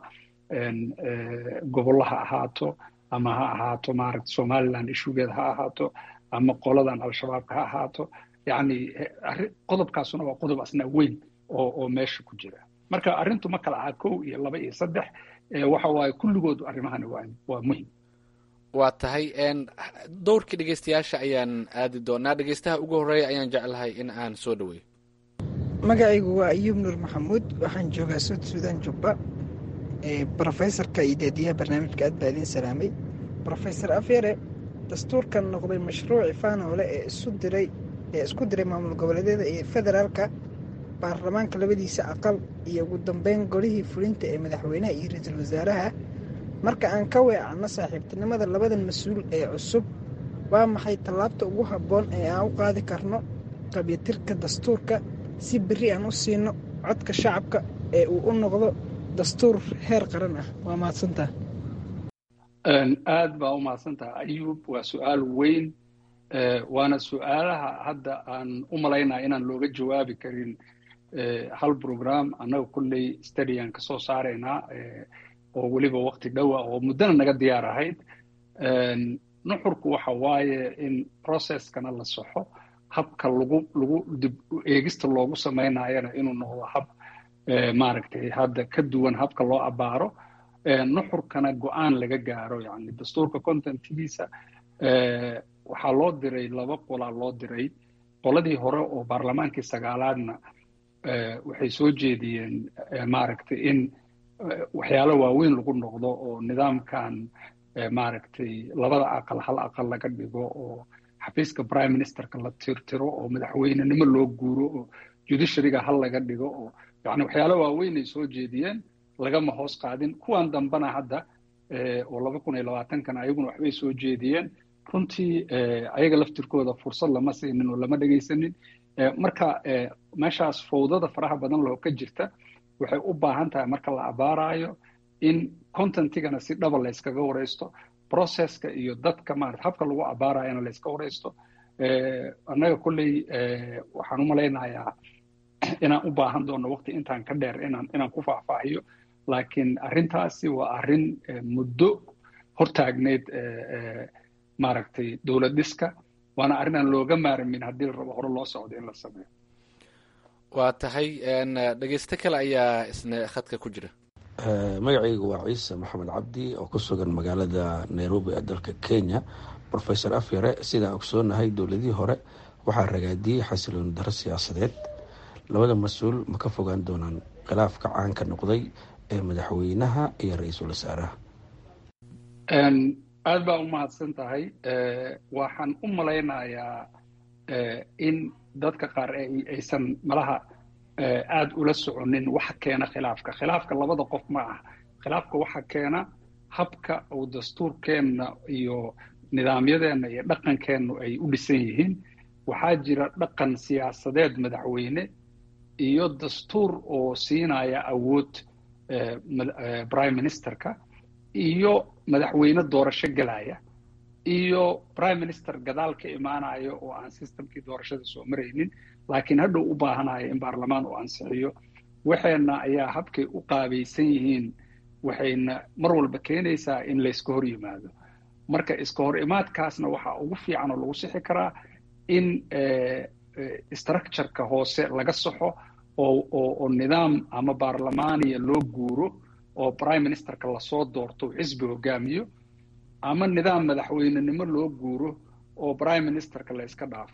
gobollaha ahaato ama ha ahaato maaragta somaliland ishugeeda ha ahaato ama qoladan al-shabaabka ha ahaato. yani qodobkaasuna waa qodob asna weyn oo meesha ku jira. marka arrintu ma kala aha 1 iyo 2 iyo 3 waxa waaye kulligood arrimahani waa muhim. waa tahay dowrkii dhegeystayaasha ayaan aadi doonaa. dhegeystaha ugu horreeya ayaan jeclahay in aan soo dhaweeyo. magacaygu waa ayuub nuur maxamuud, waxaan joogaa South Sudan Jubba. brofesorka iyo daadiyaha barnaamijka aad baa idin salaamay. brofesor Afyare, dastuurkan noqday mashruuci faanoole ee isku diray maamul goboleedyada iyo federaalka, baarlamaanka labadiisa aqal iyo ugu dambeyn golihii fulinta ee madaxweynaha iyo ra-iisul wasaaraha. marka aan ka weecanno saaxiibtinimada labadan mas-uul ee cusub, waa maxay tallaabta ugu habboon ee aan u qaadi karno qabyatirka dastuurka si berri aan u siino codka shacabka ee uu u noqdo dastuur heer qaran ah? waa mahadsantaha. aad baa u mahadsantaha ayuub, waa su-aal weyn, waana su-aalaha hadda aan u malaynaya inaan looga jawaabi karin hal program. annaga kulley stadiyan ka soo saaraynaa oo weliba waqti dhowa oo muddana naga diyaar ahayd. nuxurku waxa waaye in processkana la soxo, habka lagu dib eegista loogu samaynayana inuu noqdo hab maaragtay hadda ka duwan habka loo abaaro. nuxurkana go-aan laga gaaro. yani dastuurka contentgiisa waxaa loo diray 2 qolaa loo diray. qoladii hore oo baarlamaankii 9aadna waxay soo jeediyeen maaragtay in waxyaalo waaweyn lagu noqdo oo nidaamkan maaragtay 2 aqal hal aqal laga dhigo oo xafiiska prime ministerka la tirtiro oo madaxweynenimo loo guuro oo judiciaryga hal laga dhigo oo yani waxyaalo waaweyn ay soo jeediyeen, lagama hoos qaadin. kuwan dambana hadda oo 2020kana ayaguna waxbay soo jeediyeen. runtii ayaga laftirkooda fursad lama siinin oo lama dhegaysanin. marka meeshaas fowdada faraha badan loo ka jirta waxay u baahan tahay marka la abaarayo in contentigana si dhaba la iskaga wareysto, processka iyo dadka maarata habka lagu abaarayana la iska wareysto. annaga kulley waxaan u malaynayaa inaan u baahan doono waqti intaan ka dheer inaan ku faahfaahiyo, laakiin arrintaasi waa arrin muddo hortaagneyd maaragtay dowlad dhiska, waana arrin aan looga maarmin haddii la rabo hore loo socdo in la sameeyo. waa tahay dhegeysto kale ayaa isna khadka ku jira. magacaygu waa ciise maxamed cabdi oo ku sugan magaalada nairobi ee dalka kenya. brofesor Afyare, sidaan ogsoonahay dowladihii hore waxaa ragaadiyey xasilooni darro siyaasadeed. labada mas-uul ma ka fogaan doonaan khilaafka caanka noqday ee madaxweynaha iyo ra-iisul wasaaraha? aad baa u mahadsan tahay. waxaan u malaynayaa in dadka qaar aysan malaha aad ula soconin waxa keena khilaafka labada qof ma ah. khilaafka waxa keena habka uu dastuurkeenna iyo nidaamyadeenna iyo dhaqankeennu ay u dhisan yihiin. waxaa jira dhaqan siyaasadeed madaxweyne iyo dastuur oo siinaya awood prime ministerka iyo madaxweyne doorasho gelaya iyo prime minister gadaal ka imaanayo oo aan systemkii doorashada soo maraynin laakiin hadhow u baahanayo in baarlamaan uu ansixiyo. waxayna ayaa habkay u qaabaysan yihiin waxayna mar walba keenaysaa in layska hor yimaado. marka iska hor imaadkaasna waxaa ugu fiican oo lagu sixi karaa in structureka hoose laga saxo oo nidaam ama baarlamaaniya loo guuro oo prime ministerka lasoo doorto xisbi hogaamiyo, ama nidaam madaxweynenimo loo guuro oo prime ministerka la iska dhaafo.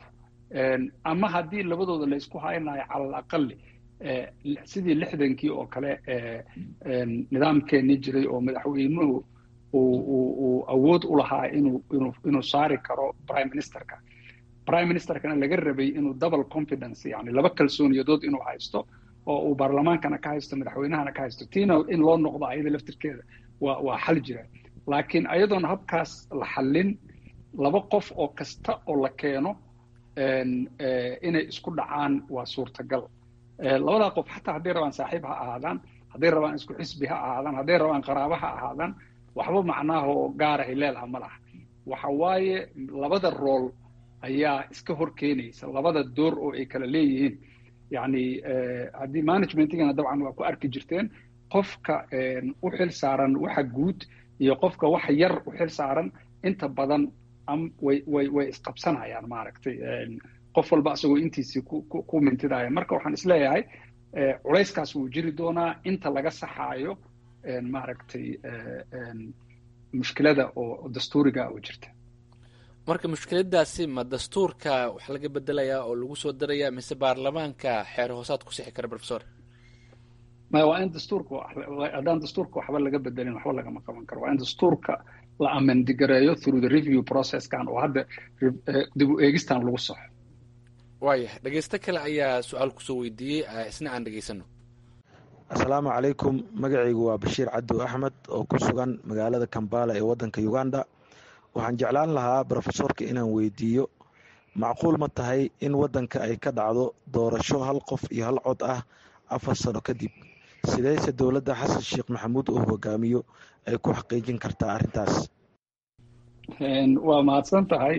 ama haddii labadooda la isku haynayo cala alaqali sidii 60kii oo kale nidaamkeenii jiray oo madaxweynuhu uu awood u lahaa inuu saari karo prime ministerkana laga rabay inuu double confidence yani laba kalsooniyadood inuu haysto oo uu baarlamaankana ka haysto madaxweynahana ka haysto tiina in loo noqdo ayada laftirkeeda waa xal jira laakiin ayadoona habkaas la xallin laba qof oo kasta oo la keeno inay isku dhacaan waa suurtagal labadaa qof xataa hadday rabaan saaxiib ha ahaadaan hadday rabaan isku xisbi ha ahaadaan hadday rabaan qaraaba ha ahaadaan waxba macnaha oo gaarahay leedaha ma laha waxa waaye labada rool ayaa iska hor keenaysa labada door oo ay kala leeyihiin yani haddii managementigana dabcan waa ku arki jirteen qofka u xil saaran waxa guud iyo qofka wax yar u xil saaran inta badan way isqabsanayaan maaragtay qof walba asagoo intiisii ku mintidaya marka waxaan isleeyahay culayskaas wuu jiri doonaa inta laga saxaayo maaragtay mushkilada oo dastuuriga oo jirta marka mushkiladaasi ma dastuurka wax laga bedelayaa oo lagu soo darayaa mise baarlamaanka xeer hoosaad ku sixi kara professor maya waa in dastuurka haddaan dastuurka waxba laga bedelin waxba lagama qaban karo waa in dastuurka la amendigareeyo through the review processkan oo hadda dib u eegistan lagu saxo waayahay dhegeysto kale ayaa su-aal kusoo weydiiyey isna aan dhegeysano asalaamu calaykum magacaygu waa bashiir cabdu axmed oo ku sugan magaalada kambala ee waddanka uganda waxaan jeclaan lahaa brofesorka inaan weydiiyo macquul ma tahay in waddanka ay ka dhacdo doorasho hal qof iyo hal cod ah 4 sano kadib sideyse dowladda xasan sheekh maxamuud uu hogaamiyo ay ku xaqiijin kartaa arrintaas waa mahadsan tahay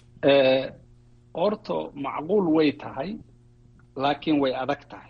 horto macquul way tahay laakiin way adag tahay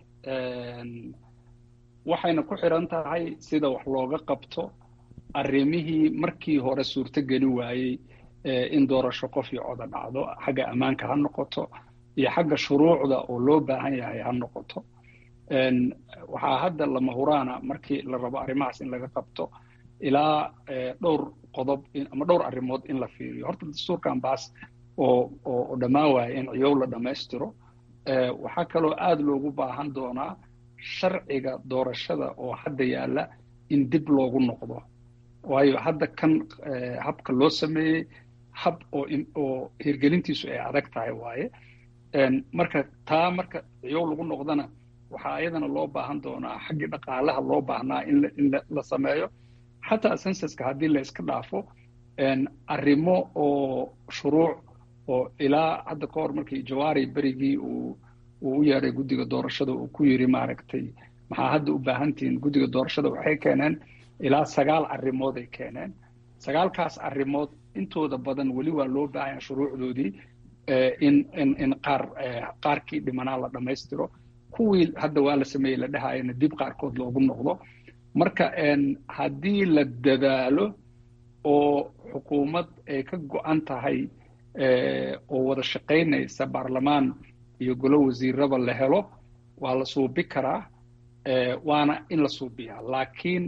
waxayna ku xiran tahay sida wax looga qabto arrimihii markii hore suurto geli waayey in doorasho qof iyo coda dhacdo xagga ammaanka ha noqoto iyo xagga shuruucda oo loo baahan yahay ha noqoto waxaa hadda lama huraana markii la rabo arrimahaas in laga qabto ilaa dhowr qodob ama dhowr arrimood in la fiiriyo horta dastuurkan baas oo dhammaan waaya in ciyow la dhammaystiro waxaa kaloo aada loogu baahan doonaa sharciga doorashada oo hadda yaalla in dib loogu noqdo waayo hadda kan habka loo sameeyey hab oo hirgelintiisu ay adag tahay waaye marka taa marka ciyow lagu noqdana waxaa ayadana loo baahan doonaa xaggii dhaqaalaha loo baahnaa in la sameeyo xataa censuska haddii la iska dhaafo arrimo oo shuruuc oo ilaa hadda ka hor markii jawaari berigii uu u yeedhay guddiga doorashada uu ku yiri maaragtay maxaa hadda u baahantihiin guddiga doorashada waxay keeneen ilaa 9 arrimood ay keeneen 9kaas arrimood intooda badan weli waa loo baahan shuruucdoodii in qaarkii dhimanaa la dhammaystiro kuwii hadda waa la sameeyey la dhahayana dib qaarkood loogu noqdo marka haddii la dadaalo oo xukuumad ay ka go-an tahay oo wada shaqaynaysa baarlamaan iyo golo wasiiraba la helo waa la suubi karaa waana in la suubiyaa laakiin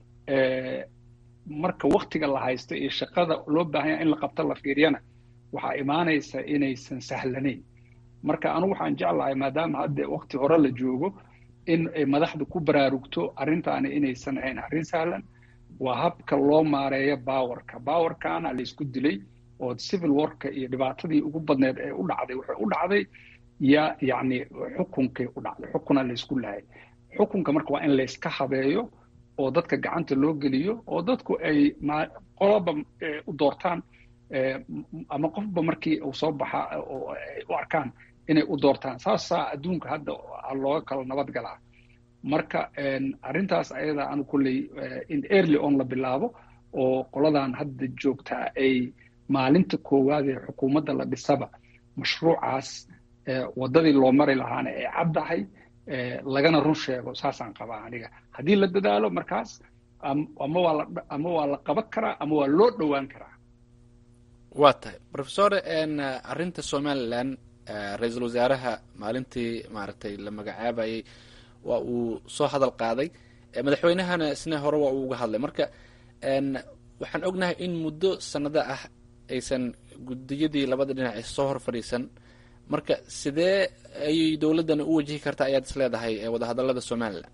marka waktiga la haysto iyo shaqada loo baahan yahay in la qabto la fiiriyana waxaa imaanaysa inaysan sahlanayn marka anigu waxaan jeclahay maadaama hadda wakti hore la joogo in ay madaxda ku baraarugto arrintaani inaysan ahayn arrin sahlan waa habka loo maareeyo bawarkana la isku dilay oo civil warka iyo dhibaatadii ugu badneed ee u dhacday waxay u dhacday yacni xukunkay u dhacday xukuna la isku lahay xukunka marka waa in la iska habeeyo oo dadka gacanta loo geliyo oo dadku ay qoloba u doortaan ama qofba markii uu soo baxa oo ay u arkaan inay u doortaan saasaa adduunka hadda looga kala nabad galaa marka arrintaas ayada anu kulley in early on la bilaabo oo qoladan hadda joogtaa ay maalinta koowaad ee xukuumadda la dhisaba mashruucaas waddadii loo mari lahaana ay caddahay lagana run sheego saasaan qabaa aniga haddii la dadaalo markaas ama waa la qaban karaa ama waa loo dhowaan karaa waa tahay professor arrinta somalilan ra-iisul wasaaraha maalintii maaragtay la magacaabayay waa uu soo hadal qaaday madaxweynahana isna hore waa uu uga hadlay marka waxaan ognahay in muddo sanado ah aysan gudiyadii labada dhinac soo hor fadhiisan marka sidee ayay dowladdani u wajihi kartaa ayaad is leedahay wadahadallada somalilan?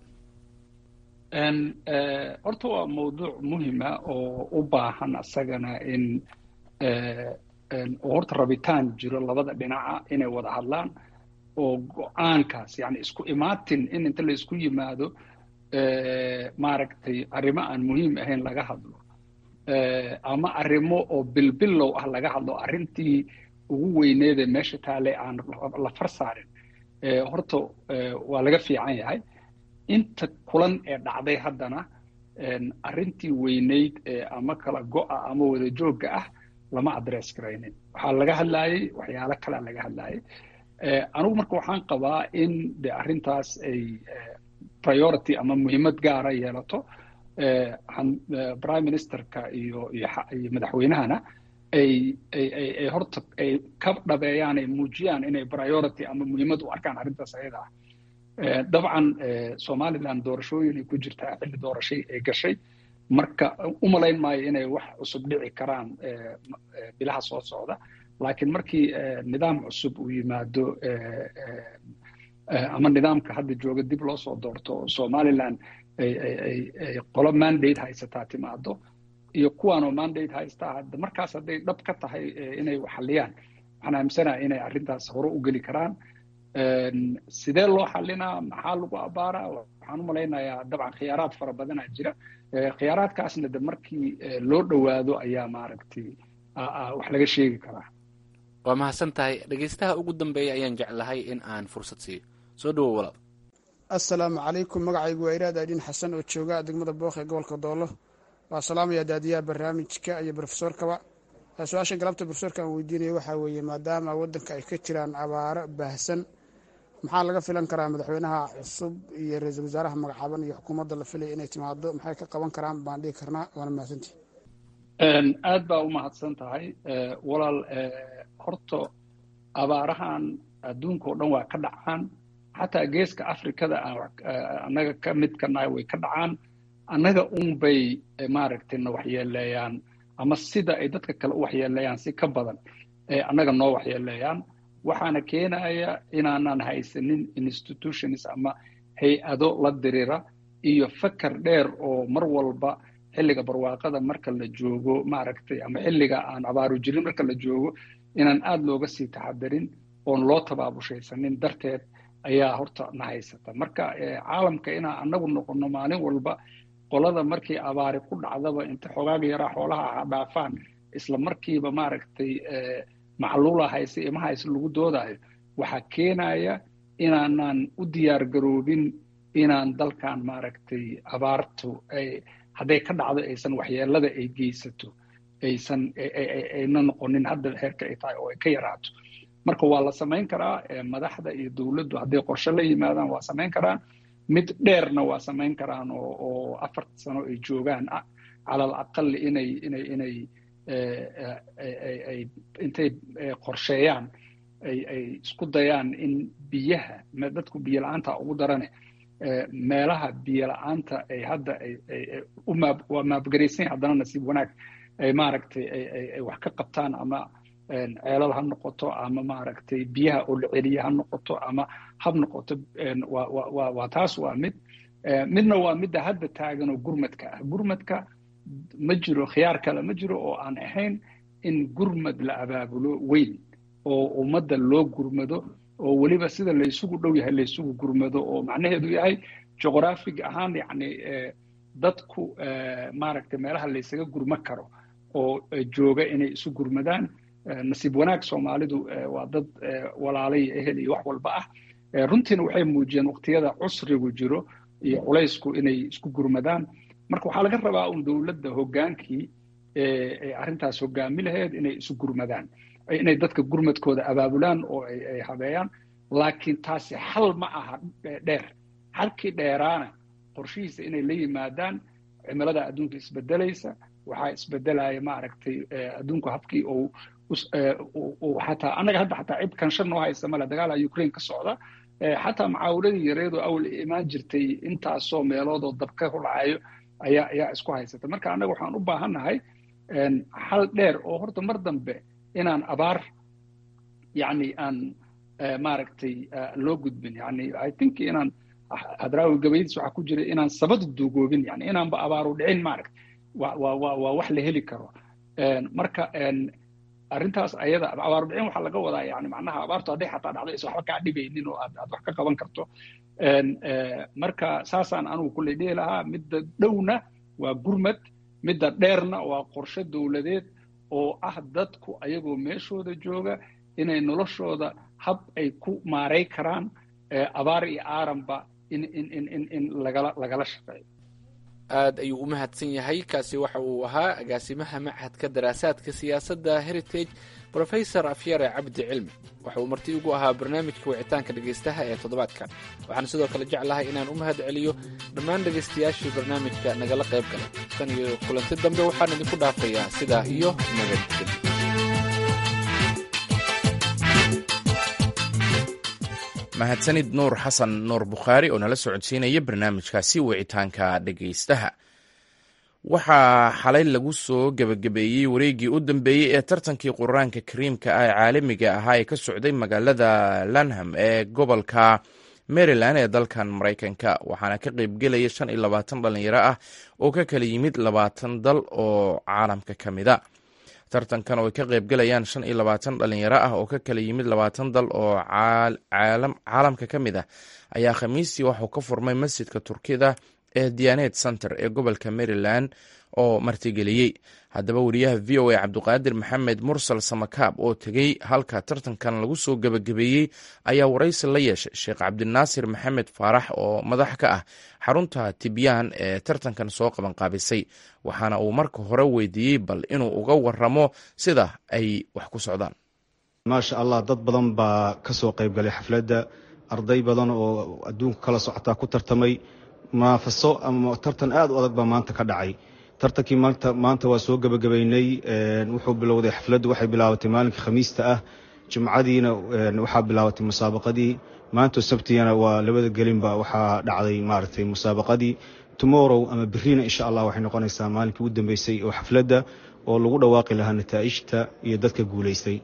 horta waa mawduuc muhima oo u baahan asagana in horta rabitaan jiro labada dhinaca inay wada hadlaan oo go-aankaas yani isku imaatin in inta la isku yimaado maaragtay arrimo aan muhiim ahayn laga hadlo ama arrimo oo bilbilow ah laga hadlo arrintii ugu weyneedee meesha taale aan la far saarin horta waa laga fiican yahay. inta kulan ee dhacday haddana arrintii weyneyd ama kala go'a ama wada joogga ah lama address garaynin. waxaa laga hadlaayey waxyaalo kalea laga hadlaayey. anigu marka waxaan qabaa in de arrintaas ay priority ama muhiimad gaara yeelato. prime ministerka iyo madaxweynahana ay horta ay ka dhabeeyaan ay muujiyaan inay priority ama muhiimad u arkaan arrintaas ayada ah. dabcan somaliland doorashooyin ay ku jirtaa xilli doorashay ay gashay marka u malayn maayo inay wax cusub dhici karaan bilaha soo socda. laakiin markii nidaam cusub uu yimaado ama nidaamka hadda jooga dib loo soo doorto somaliland ay qolo mandate haysataa timaado iyo kuwaanoo mandate haystaa hadda markaas hadday dhab ka tahay inay xalliyaan waxaan aaminsanahay inay arrintaas hore u geli karaan. sidee loo xalinaa maxaa lagu abaaraa waxaan u malaynayaa dabcan khiyaaraad fara badanaa jira. khiyaaraadkaasna de markii loo dhowaado ayaa maaragtay wax laga sheegi karaa. waa mahadsan tahay. dhegeystaha ugu dambeeya ayaan jeclahay in aan fursad siiyo. soo dhawow walaal. assalaamu calaykum. magacaygu waa iraad aydin xasan oo jooga degmada booq ee gobolka doolo. waa salaamaya daadiyaha barnaamijka iyo brofesorkaba. su-aasha galabta brofesorka aan weydiinaya waxaa weeye maadaama waddanka ay ka jiraan abaaro baahsan maxaa laga filan karaa madaxweynaha cusub iyo ra-iisul wasaaraha magacaaban iyo xukuumadda la filaya inay timaado maxay ka qaban karaan baan dhihi karnaa. waana mahadsantihi. aad baa u mahadsan tahay walaal. horta abaarahan adduunka oo dhan waa ka dhacaan. xataa geeska afrikada annaga ka mid ka nahay way ka dhacaan. annaga unbay maaragtay na waxyeeleeyaan ama sida ay dadka kale u waxyeeleeyaan si ka badan annaga noo waxyeeleeyaan. waxaana keenaya inaanan haysanin institutions ama hay-ado la dirira iyo fakar dheer oo mar walba xilliga barwaaqada marka la joogo maaragtay ama xilliga aan abaaru jirin marka la joogo inaan aada looga sii taxadarin oon loo tabaabushaysanin darteed ayaa horta na haysata. marka caalamka inaan annagu noqono maalin walba qolada markii abaari ku dhacdaba inta xogaaga yaraa xoolaha dhaafaan isla markiiba maaragtay macluula hayse ima hayse lagu doodayo waxaa keenaya inaanan u diyaar garoobin inaan dalkan maaragtay abaartu hadday ka dhacdo aysan waxyeelada ay geysato ayna noqonin hadda heerka ay tahay oo ay ka yaraato. marka waa la samayn karaa madaxda iyo dowladdu hadday qorshe la yimaadaan waa samayn karaan. mid dheerna waa samayn karaan oo 4 sano ay joogaan cala al aqal inay intay qorsheeyaan ay isku dayaan in biyaha dadku biyo la-aanta ugu darane meelaha biyo la-aanta ay hadda waa maabgaraysan haddana nasiib wanaag ay maaragtay ay wax ka qabtaan ama ceelal ha noqoto ama maaragtay biyaha oo la celiya ha noqoto ama hab noqoto. waa taas waa mid. midna waa midda hadda taagan oo gurmadka ah. gurmadka ma jiro khiyaar kale ma jiro oo aan ahayn in gurmad la abaabulo weyn oo ummadda loo gurmado oo weliba sida laysugu dhow yahay laysugu gurmado oo macnaheedu yahay juqraafig ahaan yacni dadku maaragtay meelaha laysaga gurma karo oo jooga inay isu gurmadaan. nasiib wanaag soomaalidu waa dad walaalay ehel iyo wax walba ah. runtiina waxay muujiyeen waqtiyada cusrigu jiro iyo culaysku inay isku gurmadaan. marka waxaa laga rabaa un dowladda hoggaankii arrintaas hoggaami laheyd inay isu gurmadaan inay dadka gurmadkooda abaabulaan oo ay habeeyaan. laakiin taasi xal ma aha dheer. halkii dheeraana qorshihiisa inay la yimaadaan. cimilada adduunka isbedelaysa waxaa isbedelaya maaragtay adduunku habkii xataa annaga hadda xataa cid kanshan noo haysta male dagaala Ukraine ka socda. xataa mucaawiladii yareedoo awal imaan jirtay intaasoo meeloodoo dabka hulacayo ayaa isku haysata. marka annaga waxaan u baahannahay xal dheer oo horta mar dambe inaan abaar yacni aan maaragtay loo gudbin. Yani I think inaan hadraawi gabaydiis waxaa ku jira inaan sabadu duugoobin, yani inaanba abaaru dhicin maaragta waa wax la heli karo. marka arrintaas ayada abaaru dhicin waxaa laga wadaa yani macnaha abaartu hadday xataa dhacdo is waxba kaa dhibaynin oo aad wax ka qaban karto. marka saasaan anugu kulley dhihi lahaa, midda dhowna waa gurmad, midda dheerna waa qorshe dowladeed oo ah dadku ayagoo meeshooda jooga inay noloshooda hab ay ku maaray karaan abaar iyo aaranba in lagala shaqeeyo. aad ayuu u mahadsan yahay. kaasi waxa uu ahaa agaasimaha machadka daraasaadka siyaasadda heritage brofesor afyare cabdi cilmi. waxa uu marti ugu ahaa barnaamijka wicitaanka dhegaystaha ee toddobaadkan. waxaan sidoo kale jeclahay inaan u mahad celiyo dhammaan dhegaystayaashii barnaamijka nagala qayb galay. tan iyo kulanti dambe waxaan idinku dhaafayaa sidaa iyo nabadgelyo. mahadsanid nuur xasan nuur bukhaari oo nala socodsiinaya barnaamijkaasi wicitaanka dhegaystaha. waxaa xalay lagu soo gebagabeeyey wareeggii u dambeeyey ee tartankii qur-aanka kariimka ah ee caalamiga ahaa ee ka socday magaalada lanham ee gobolka maryland ee dalkan maraykanka. waxaana ka qaybgelaya 25 dhalinyaro ah oo ka kala yimid 20 dal oo caalamka ka mida. tartankan oo ay ka qaybgelayaan 25 dhalinyaro ah oo ka kala yimid 20 dal oo caalamka ka mid ah ayaa khamiistii waxuu ka furmay masjidka turkida ee diyanet center ee gobolka maryland oo martigeliyey. haddaba wariyaha v o a cabdiqaadir maxamed mursal samakaab oo tegey halka tartankan lagu soo gebagabeeyey ayaa waraysi la yeeshay sheekh cabdinaasir maxamed faarax oo madax ka ah xarunta tibyaan ee tartankan soo qabanqaabisay. waxaana uu marka hore weydiiyey bal inuu uga waramo sida ay wax ku socdaan. maasha allah, dad badan baa ka soo qayb galay xafladda, arday badan oo adduunka kala socotaa ku tartamay. munaafaso ama tartan aad u adag baa maanta ka dhacay. tartankii maanta waa soo gebagabaynay. wuxuu bilowday xafladdu waxay bilaabatay maalinkii khamiista ah, jimcadiina waxaa bilaabatay musaabaqadii. maanta sabtiyana waa labada gelinba waxaa dhacday maaragtay musaabaqadii. tomorrow ama biriina insha allah waxay noqonaysaa maalinkii ugu dambeysay oo xafladda oo lagu dhawaaqi lahaa nataa'ijta iyo dadka guulaystay.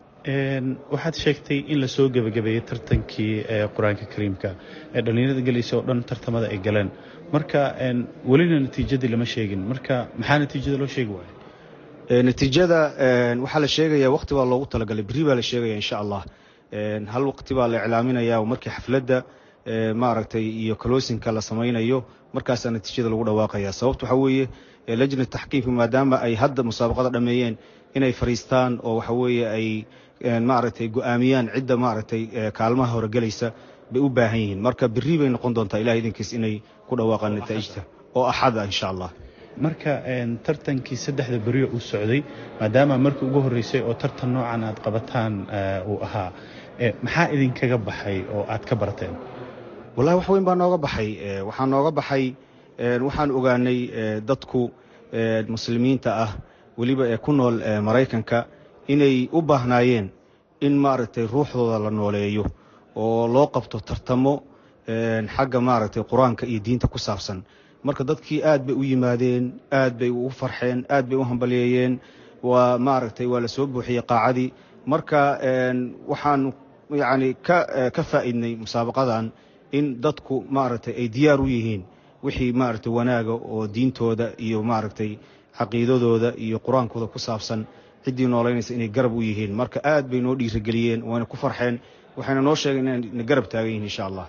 waxaad sheegtay in la soo gebagabeeyey tartankii qur-aanka kariimka ee dhallinyarada gelaysa oo dhan tartamada ay galeen. marka welina natiijadii lama sheegin, marka maxaa natiijada loo sheegi waaya? natiijada waxaa la sheegayaa waqti baa loogu talagalay, berri baa la sheegaya insha allah. hal waqti baa la iclaaminayaa markii xafladda maaragtay iyo kaloosinka la samaynayo, markaasaa natiijada lagu dhawaaqaya. sababta waxaa weeye lajna taxkiimka maadaama ay hadda musaabaqada dhammeeyeen inay fariistaan oo waxa weeye ay maaragtay go'aamiyaan cidda maaragtay kaalmaha hore gelaysa bay u baahan yihiin. marka berri bay noqon doontaa ilaah idinkiis inay ku dhawaaqaan nataa'ijta oo axad ah insha allah. marka tartankii 3 beriyo uu socday, maadaama markii ugu horreysay oo tartan noocan aad qabataan uu ahaa, maxaa idinkaga baxay oo aad ka barteen? wallahi wax weyn baa nooga baxay. waxaa nooga baxay, waxaan ogaanay dadku muslimiinta ah weliba ee ku nool maraykanka inay u baahnaayeen in maaragtay ruuxdooda la nooleeyo oo loo qabto tartamo xagga maaragtay qur-aanka iyo diinta ku saabsan. marka dadkii aad bay u yimaadeen, aad bay ugu farxeen, aad bay u hambalyeeyeen. waa maaragtay waa la soo buuxiyey qaacadii. marka waxaan yani ka faa'iidnay musaabaqadan in dadku maaragtay ay diyaar u yihiin wixii maaragtay wanaaga oo diintooda iyo maaragtay caqiidadooda iyo qur-aankooda ku saabsan ciddii noolaynaysa inay garab u yihiin. marka aad bay noo dhiirigeliyeen, wayna ku farxeen, waxayna noo sheegeen inayna garab taagan yihiin insha allah.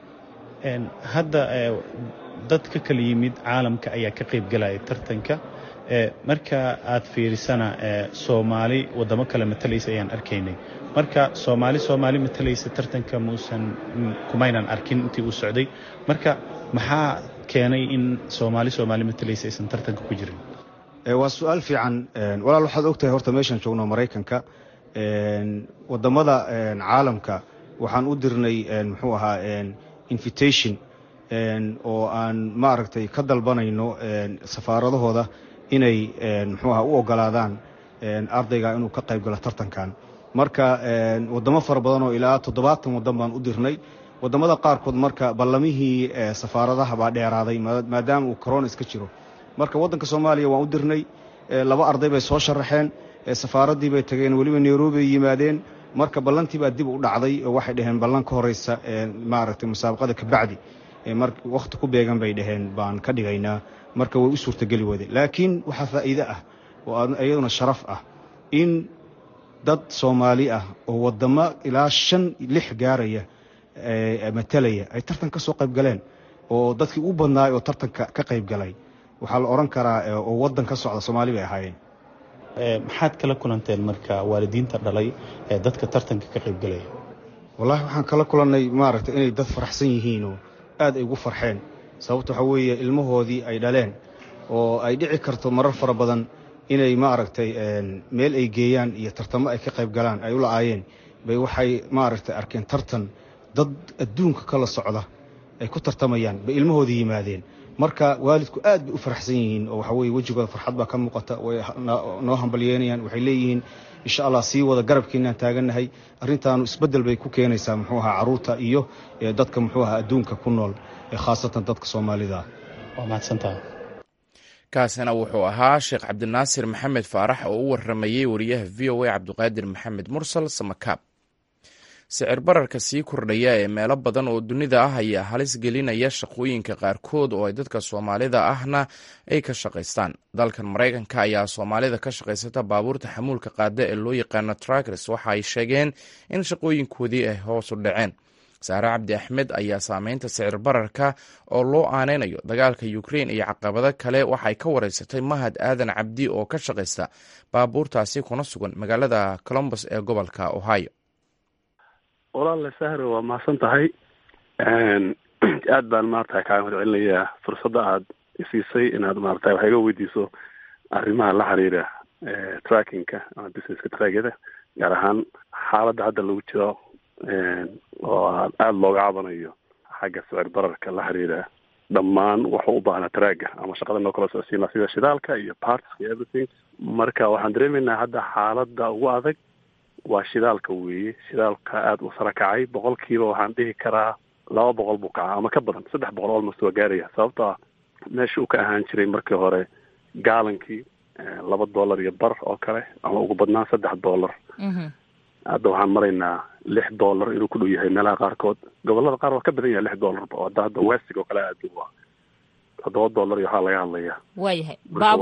hadda dad ka kala yimid caalamka ayaa ka qayb galaya tartanka. marka aad fiirisana soomaali waddamo kale matalaysa ayaan arkaynay. marka soomaali matalaysa tartanka kumaynan arkin intii uu socday. marka maxaa keenay in soomaali matalaysa aysan tartanka ku jirin? waa su-aal fiican. walaal waxaad ogtahay horta meeshaan joogno maraykanka, waddamada caalamka waxaan u dirnay muxuu ahaa invitation oo aan maaragtay ka dalbanayno safaaradahooda inay muxuu ahaa u ogolaadaan ardayga inuu ka qayb galo tartankan. marka waddamo fara badan oo ilaa 70 waddan baan u dirnay. waddamada qaarkood marka ballamihii safaaradaha baa dheeraaday maadaama uu corona iska jiro. marka waddanka soomaaliya waan u dirnay, 2 arday bay soo sharaxeen, safaaraddii bay tageen, weliba nairobi ay yimaadeen. marka ballantii baa dib u dhacday oo waxay dhaheen ballan ka horeysa maaragtay musaabaqada kabacdi marka waqti ku beegan bay dhaheen baan ka dhigaynaa marka way u suurtageli wade laakiin waxaa faa'iido ah oo iyaduna sharaf ah in dad Soomaali ah oo wadamo ilaa 5-6 gaaraya matalaya ay tartan ka soo qayb galeen oo dadkii u badnaay oo tartanka ka qayb galay waxaa la oran karaa oo wadan ka socda Soomaali bay ahaayeen maxaad kala kulanteen marka waalidiinta dhalay ee dadka tartanka ka qayb galaya wallahi waxaan kala kulannay maaragtay inay dad faraxsan yihiin oo aad ay ugu farxeen sababtoo waxa weeye ilmahoodii ay dhaleen oo ay dhici karto marar fara badan inay maaragtay meel ay geeyaan iyo tartamo ay ka qayb galaan ay u la'aayeen bay waxay maaragtay arkeen tartan dad adduunka kala socda ay ku tartamayaan bay ilmahoodii yimaadeen marka waalidku aad bay u faraxsan yihiin oo waxa weeye wajigooda farxad baa ka muuqata way noo hambalyeynayaan waxay leeyihiin insha Allah sii wada garabkiinaan taaganahay arrintaanu isbedel bay ku keenaysaa muxuu ahaa caruurta iyo dadka muxuu ahaa adduunka ku nool khaasatan dadka Soomaalida waa mahadsantahay kaasina wuxuu ahaa Sheekh Cabdinaasir Maxamed Faarax oo u waramayay wariyaha VOA Cabdiqaadir Maxamed Mursal Samakaab sicir bararka sii kordhaya ee meelo badan oo dunida ah ayaa halis gelinaya shaqooyinka qaarkood oo ay dadka Soomaalida ahna ay ka shaqaystaan dalkan Mareykanka ayaa Soomaalida ka shaqaysata baabuurta xamuulka qaada ee loo yaqaan truckers waxa ay sheegeen in shaqooyinkoodii ay hoos u dhaceen Saare Cabdi Axmed ayaa saameynta sicir bararka oo loo aaneynayo dagaalka Ukraine iyo caqabado kale waxay ka wareysatay Mahad Aadan Cabdi oo ka shaqaysta baabuurtaasi kuna sugan magaalada Columbus ee gobolka Ohio walaal sahro waa mahadsan tahay aad baan maartay kaaga celinayaa fursadda aad isiisay inaad maartay wax iga weydiiso arrimaha la xiriira tracking-ka ama business-ka trackada gaar ahaan xaaladda hadda lagu jiro oo aad looga cabanayo xagga sicir bararka la xiriira dhammaan wuxuu u baahnaa track ama shaqada noo kala socodsiinaa sida shidaalka iyo parts iyo everything marka waxaan dareemaynaa hadda xaaladda ugu adag waa shidaalka weeye shidaalka aad u sara kacay boqolkiiba waxaan dhihi karaa 200 buu kacaa ama ka badan 300 almost waa gaaraya sababtoo meesha uu ka ahaan jiray markii hore gaalankii $2 iyo bar oo kale ama ugu badnaan $3 hadda waxaan maraynaa $6 inuu ku dhow yahay meelaha qaarkood gobollada qaar waa ka badan yahay $6 ba hadda westig oo kale aad waa $7 iyo waxaa laga hadlayaa waayahay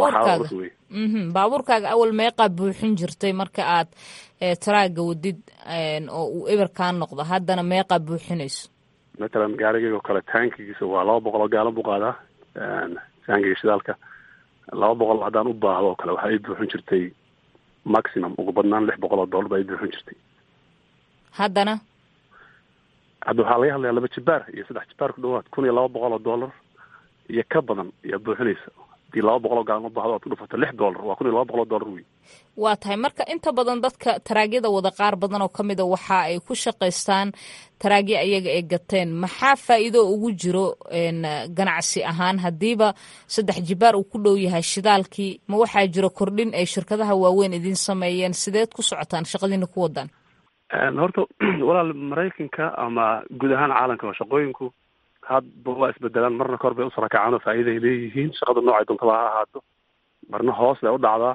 baabuurkaaga awal meeqaa buuxin jirtay marka aad taraaga wadid oo uu eberkaa noqdo haddana meeqaa buuxinayso matalan gaarigayga oo kale taankigiisa waa 200 gaalan buu qaadaa taankiga shidaalka 200 haddaan u baahdo oo kale waxaa ii buuxin jirtay maximum ugu badnaan $600 baa ii buuxin jirtay hadda waxaa laga hadlayaa 2 jibaar iyo 3 jibaar ku dhawaad $1,200 iyo ka badan iyo buuxinaysa hadii 200 gaalan u baahdo aad ku dhufato $6 waa $1,200 wey waa tahay marka inta badan dadka taraagyada wada qaar badan oo ka mida waxa ay ku shaqaystaan taraagyo ayaga ay gateen maxaa faa'iido ugu jiro ganacsi ahaan haddiiba 3 jibaar uu ku dhow yahay shidaalkii ma waxaa jiro kordhin ay shirkadaha waaweyn idin sameeyeen sideed ku socotaan shaqadiina ku wadaan horta walaal Mareykanka ama guud ahaan caalamka shaqooyinku hadba waa isbedelaan marna kor bay u sara kacaan oo faa'iido ay leeyihiin shaqada noocay doonta ha ahaato marna hoos bay u dhacdaa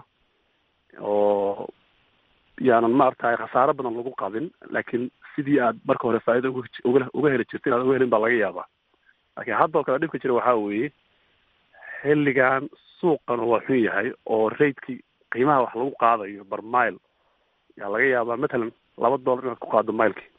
oo yaanan maartay khasaaro badan lagu qabin laakiin sidii aad marka hore faa'iido uga heli jirtay aad uga helin baa laga yaabaa laakiin hadda oo kale dhibka jira waxaa weeye xilligan suuqan waa xun yahay oo raydkii qiimaha wax lagu qaadayo bar mile yaa laga yaabaa matalan $2 inaad ku qaado milekii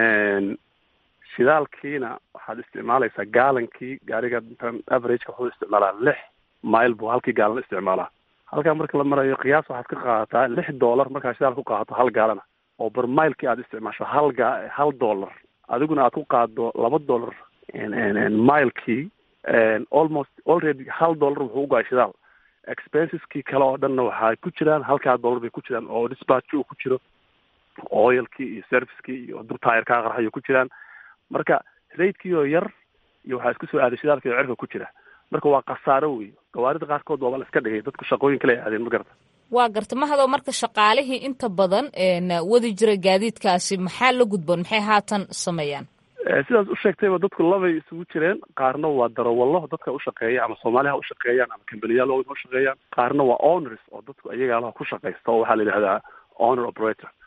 shidaalkiina waxaad isticmaalaysaa gaalankii gaariga averageka wuxuu isticmaalaa 6 mile buu halkii gaalan isticmaalaa halkaa marka la marayo qiyaas waxaad ka qaadataa $6 markaa shidaal ku qaadato hal gaalana oo bar milekii aad isticmaasho $1 adiguna aad ku qaado $2 milekii almost already $1 wuxuu u go'ay shidaal expenseskii kale oo dhanna waxaa ku jiraan $1 bay ku jiraan oo dispatch uu ku jiro oilkii iyo servicekii iyo durtaayarkaa qarxayo ku jiraan marka raydkii oo yar iyo waxaa isku soo aaday shidaalkii oo cirka ku jira marka waa khasaaro wey gawaarida qaarkood waa la iska dhigay dadku shaqooyin kale ay aadeen ma garata waa garta mahadoo marka shaqaalihii inta badan wadi jira gaadiidkaasi maxaa la gudboon maxay haatan sameeyaan sidaas u sheegtayba dadku labay isugu jireen qaarna waa darawallo dadka u shaqeeya ama Soomaaliha u shaqeeyaan ama kambaniyaal oo u shaqeeyaan qaarna waa owners oo dadku ayaga ku shaqeysta oo waxaa la yiraahdaa owner operator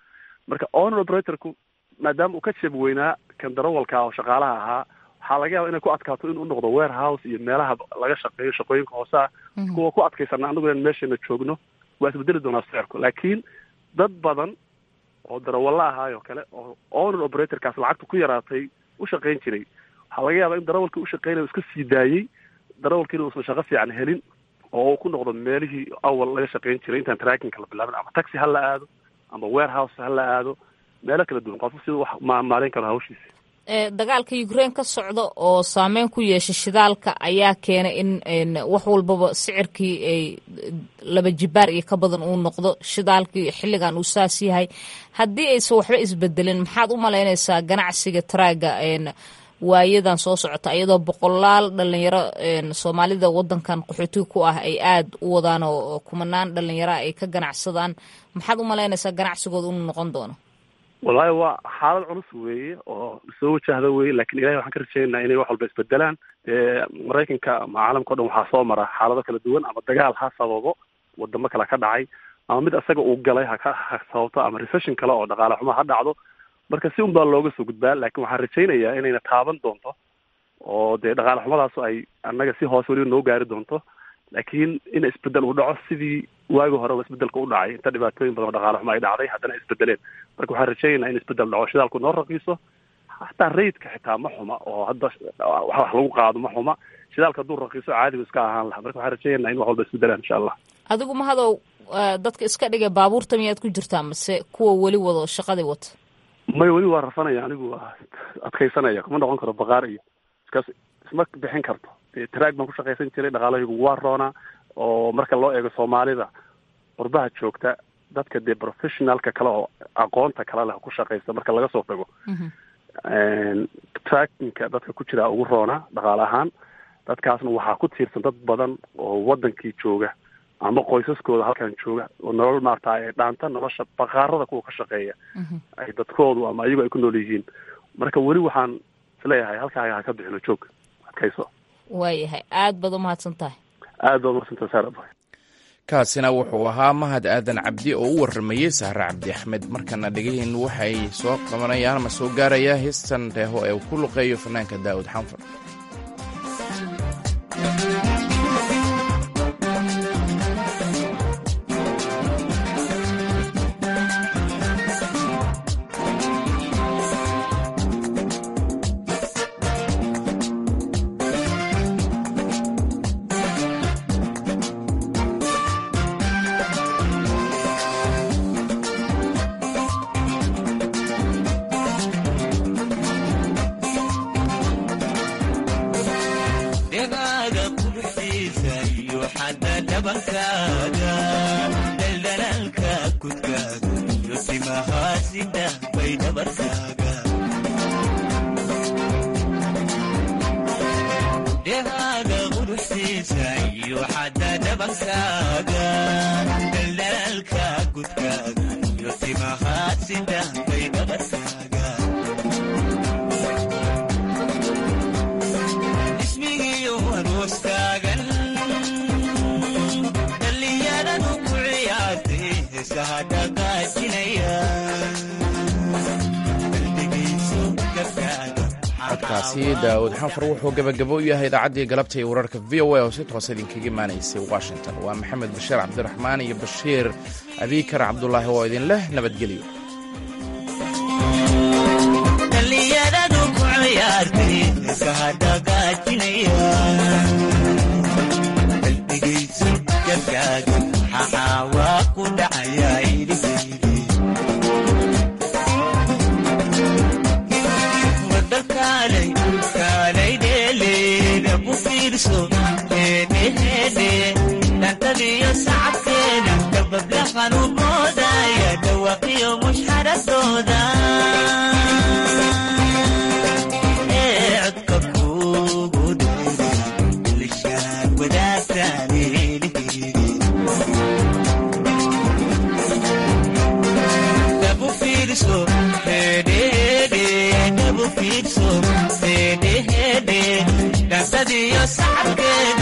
marka owner operatorku maadaama uu ka jeeb weynaa kan darawalka oo shaqaalaha ahaa waxaa laga yaaba inay ku adkaato inuu noqdo warehouse iyo meelaha laga shaqeeyo shaqooyinka hoosea kuwa ku adkaysana anagu inaan meeshana joogno waa isbedeli doonaa sicirku laakiin dad badan oo darawalla ahaayoo kale oo owner operatorkaas lacagta ku yaraatay u shaqayn jiray waxaa laga yaabaa in darawalkii u shaqeynaya iska sii daayey darawalkiina uusan shaqo fiican helin oo ku noqdo meelihii awal laga shaqayn jiray intaan trackinka la bilaabin ama taxi ha la aado ama warehouse ha la aado meelo kala duwan qofka sida wax maarayn karo hawshiisa dagaalka Ukraine ka socda oo saameyn ku yeeshay shidaalka ayaa keenay in wax walbaba sicirkii ay laba jibaar iyo ka badan uu noqdo shidaalkii xilligan uu saas yahay haddii aysan waxba isbedelin maxaad u malaynaysaa ganacsiga traaga waayadan soo socota iyadoo boqolaal dhalinyaro Soomaalida wadankan qaxootiga ku ah ay aad u wadaan oo kumanaan dhalinyaro ay ka ganacsadaan maxaad u malaynaysaa ganacsigooda inuu noqon doono wallahi waa xaalad culus weeye oo soo wajahda weeye laakiin ilahay waxaan ka rajaynaynaa inay wax walba isbedelaan maraykanka ama caalamka o dhan waxaa soo mara xaalado kala duwan ama dagaal ha sababo wadamo kale ka dhacay ama mid isaga uu galay ha sababto ama recession kale oo dhaqaale xumo ha dhacdo marka si un baa looga soo gudbaa laakiin waxaan rajaynayaa inayna taaban doonto oo dee dhaqaale xumadaas ay annaga si hoos weliba noo gaari doonto laakiin in isbedel uu dhaco sidii waagi horeba isbedelka u dhacay inta dhibaatooyin badan oo dhaqaale xumo ay dhacday haddana isbedeleen marka waxaan rajaynaynaa in isbedel dhaco shidaalku noo raqiiso hataa rayidka xitaa ma xuma oo hadda wax lagu qaado ma xuma shidaalka hadduu raqiiso caadigu iska ahaan laha marka waxaan rajaynaynaa in wax walba isbedelaan insha allah adigu mahadow dadka iska dhigay baabuurta miyaad ku jirtaa mase kuwa weli wado shaqadii wata may weli waa rafanaya anigu waa adkaysanaya kuma noqon karo baqaar iyo iskaas isma bixin karto traag baan ku shaqaysan jiray dhaqaalahaygu waa roonaa oo marka loo eego Soomaalida qurbaha joogta dadka dee professionalka kale oo aqoonta kale leh ku shaqaysta marka laga soo tago trackinka dadka ku jira ugu roona dhaqaale ahaan dadkaasna waxaa ku tiirsan dad badan oo wadankii jooga ama qoysaskooda halkan jooga oo nolol maarta ay dhaanta nolosha baqaarada kuwa ka shaqeeya ay dadkoodu ama ayagu ay ku nool yihiin marka weli waxaan isleeyahay halkaaga ha ka bixino joog adkayso waayahay aad baad umahadsan tahay aad baad umahadsan tahay saaraba kaasina wuxuu ahaa mahad aadan cabdi oo u waramayey sahre cabdi axmed markana dhegahiin waxay soo qabanayaan ama soo gaaraya heestan reeho ee uu ku luqeeyo fanaanka daa'ud xanfar codkaasi daa'ud xanfar wuxuu gabagabo u yahay idaacaddii galabta iyo wararka v o a oo si toosa idinkaga imaanaysay washington waa maxamed bashiir cabdiraxmaan iyo bashiir abiikar cabdulaahi oo idin leh nabadgelyo dantadiyo sacabkeeda dabablahan u moodaya dhawaqiyo mushxaradooda codka kugu dheere lishaan wadaagtaan dabu fiirso dabu fiirso dantadiyo sacabkeeda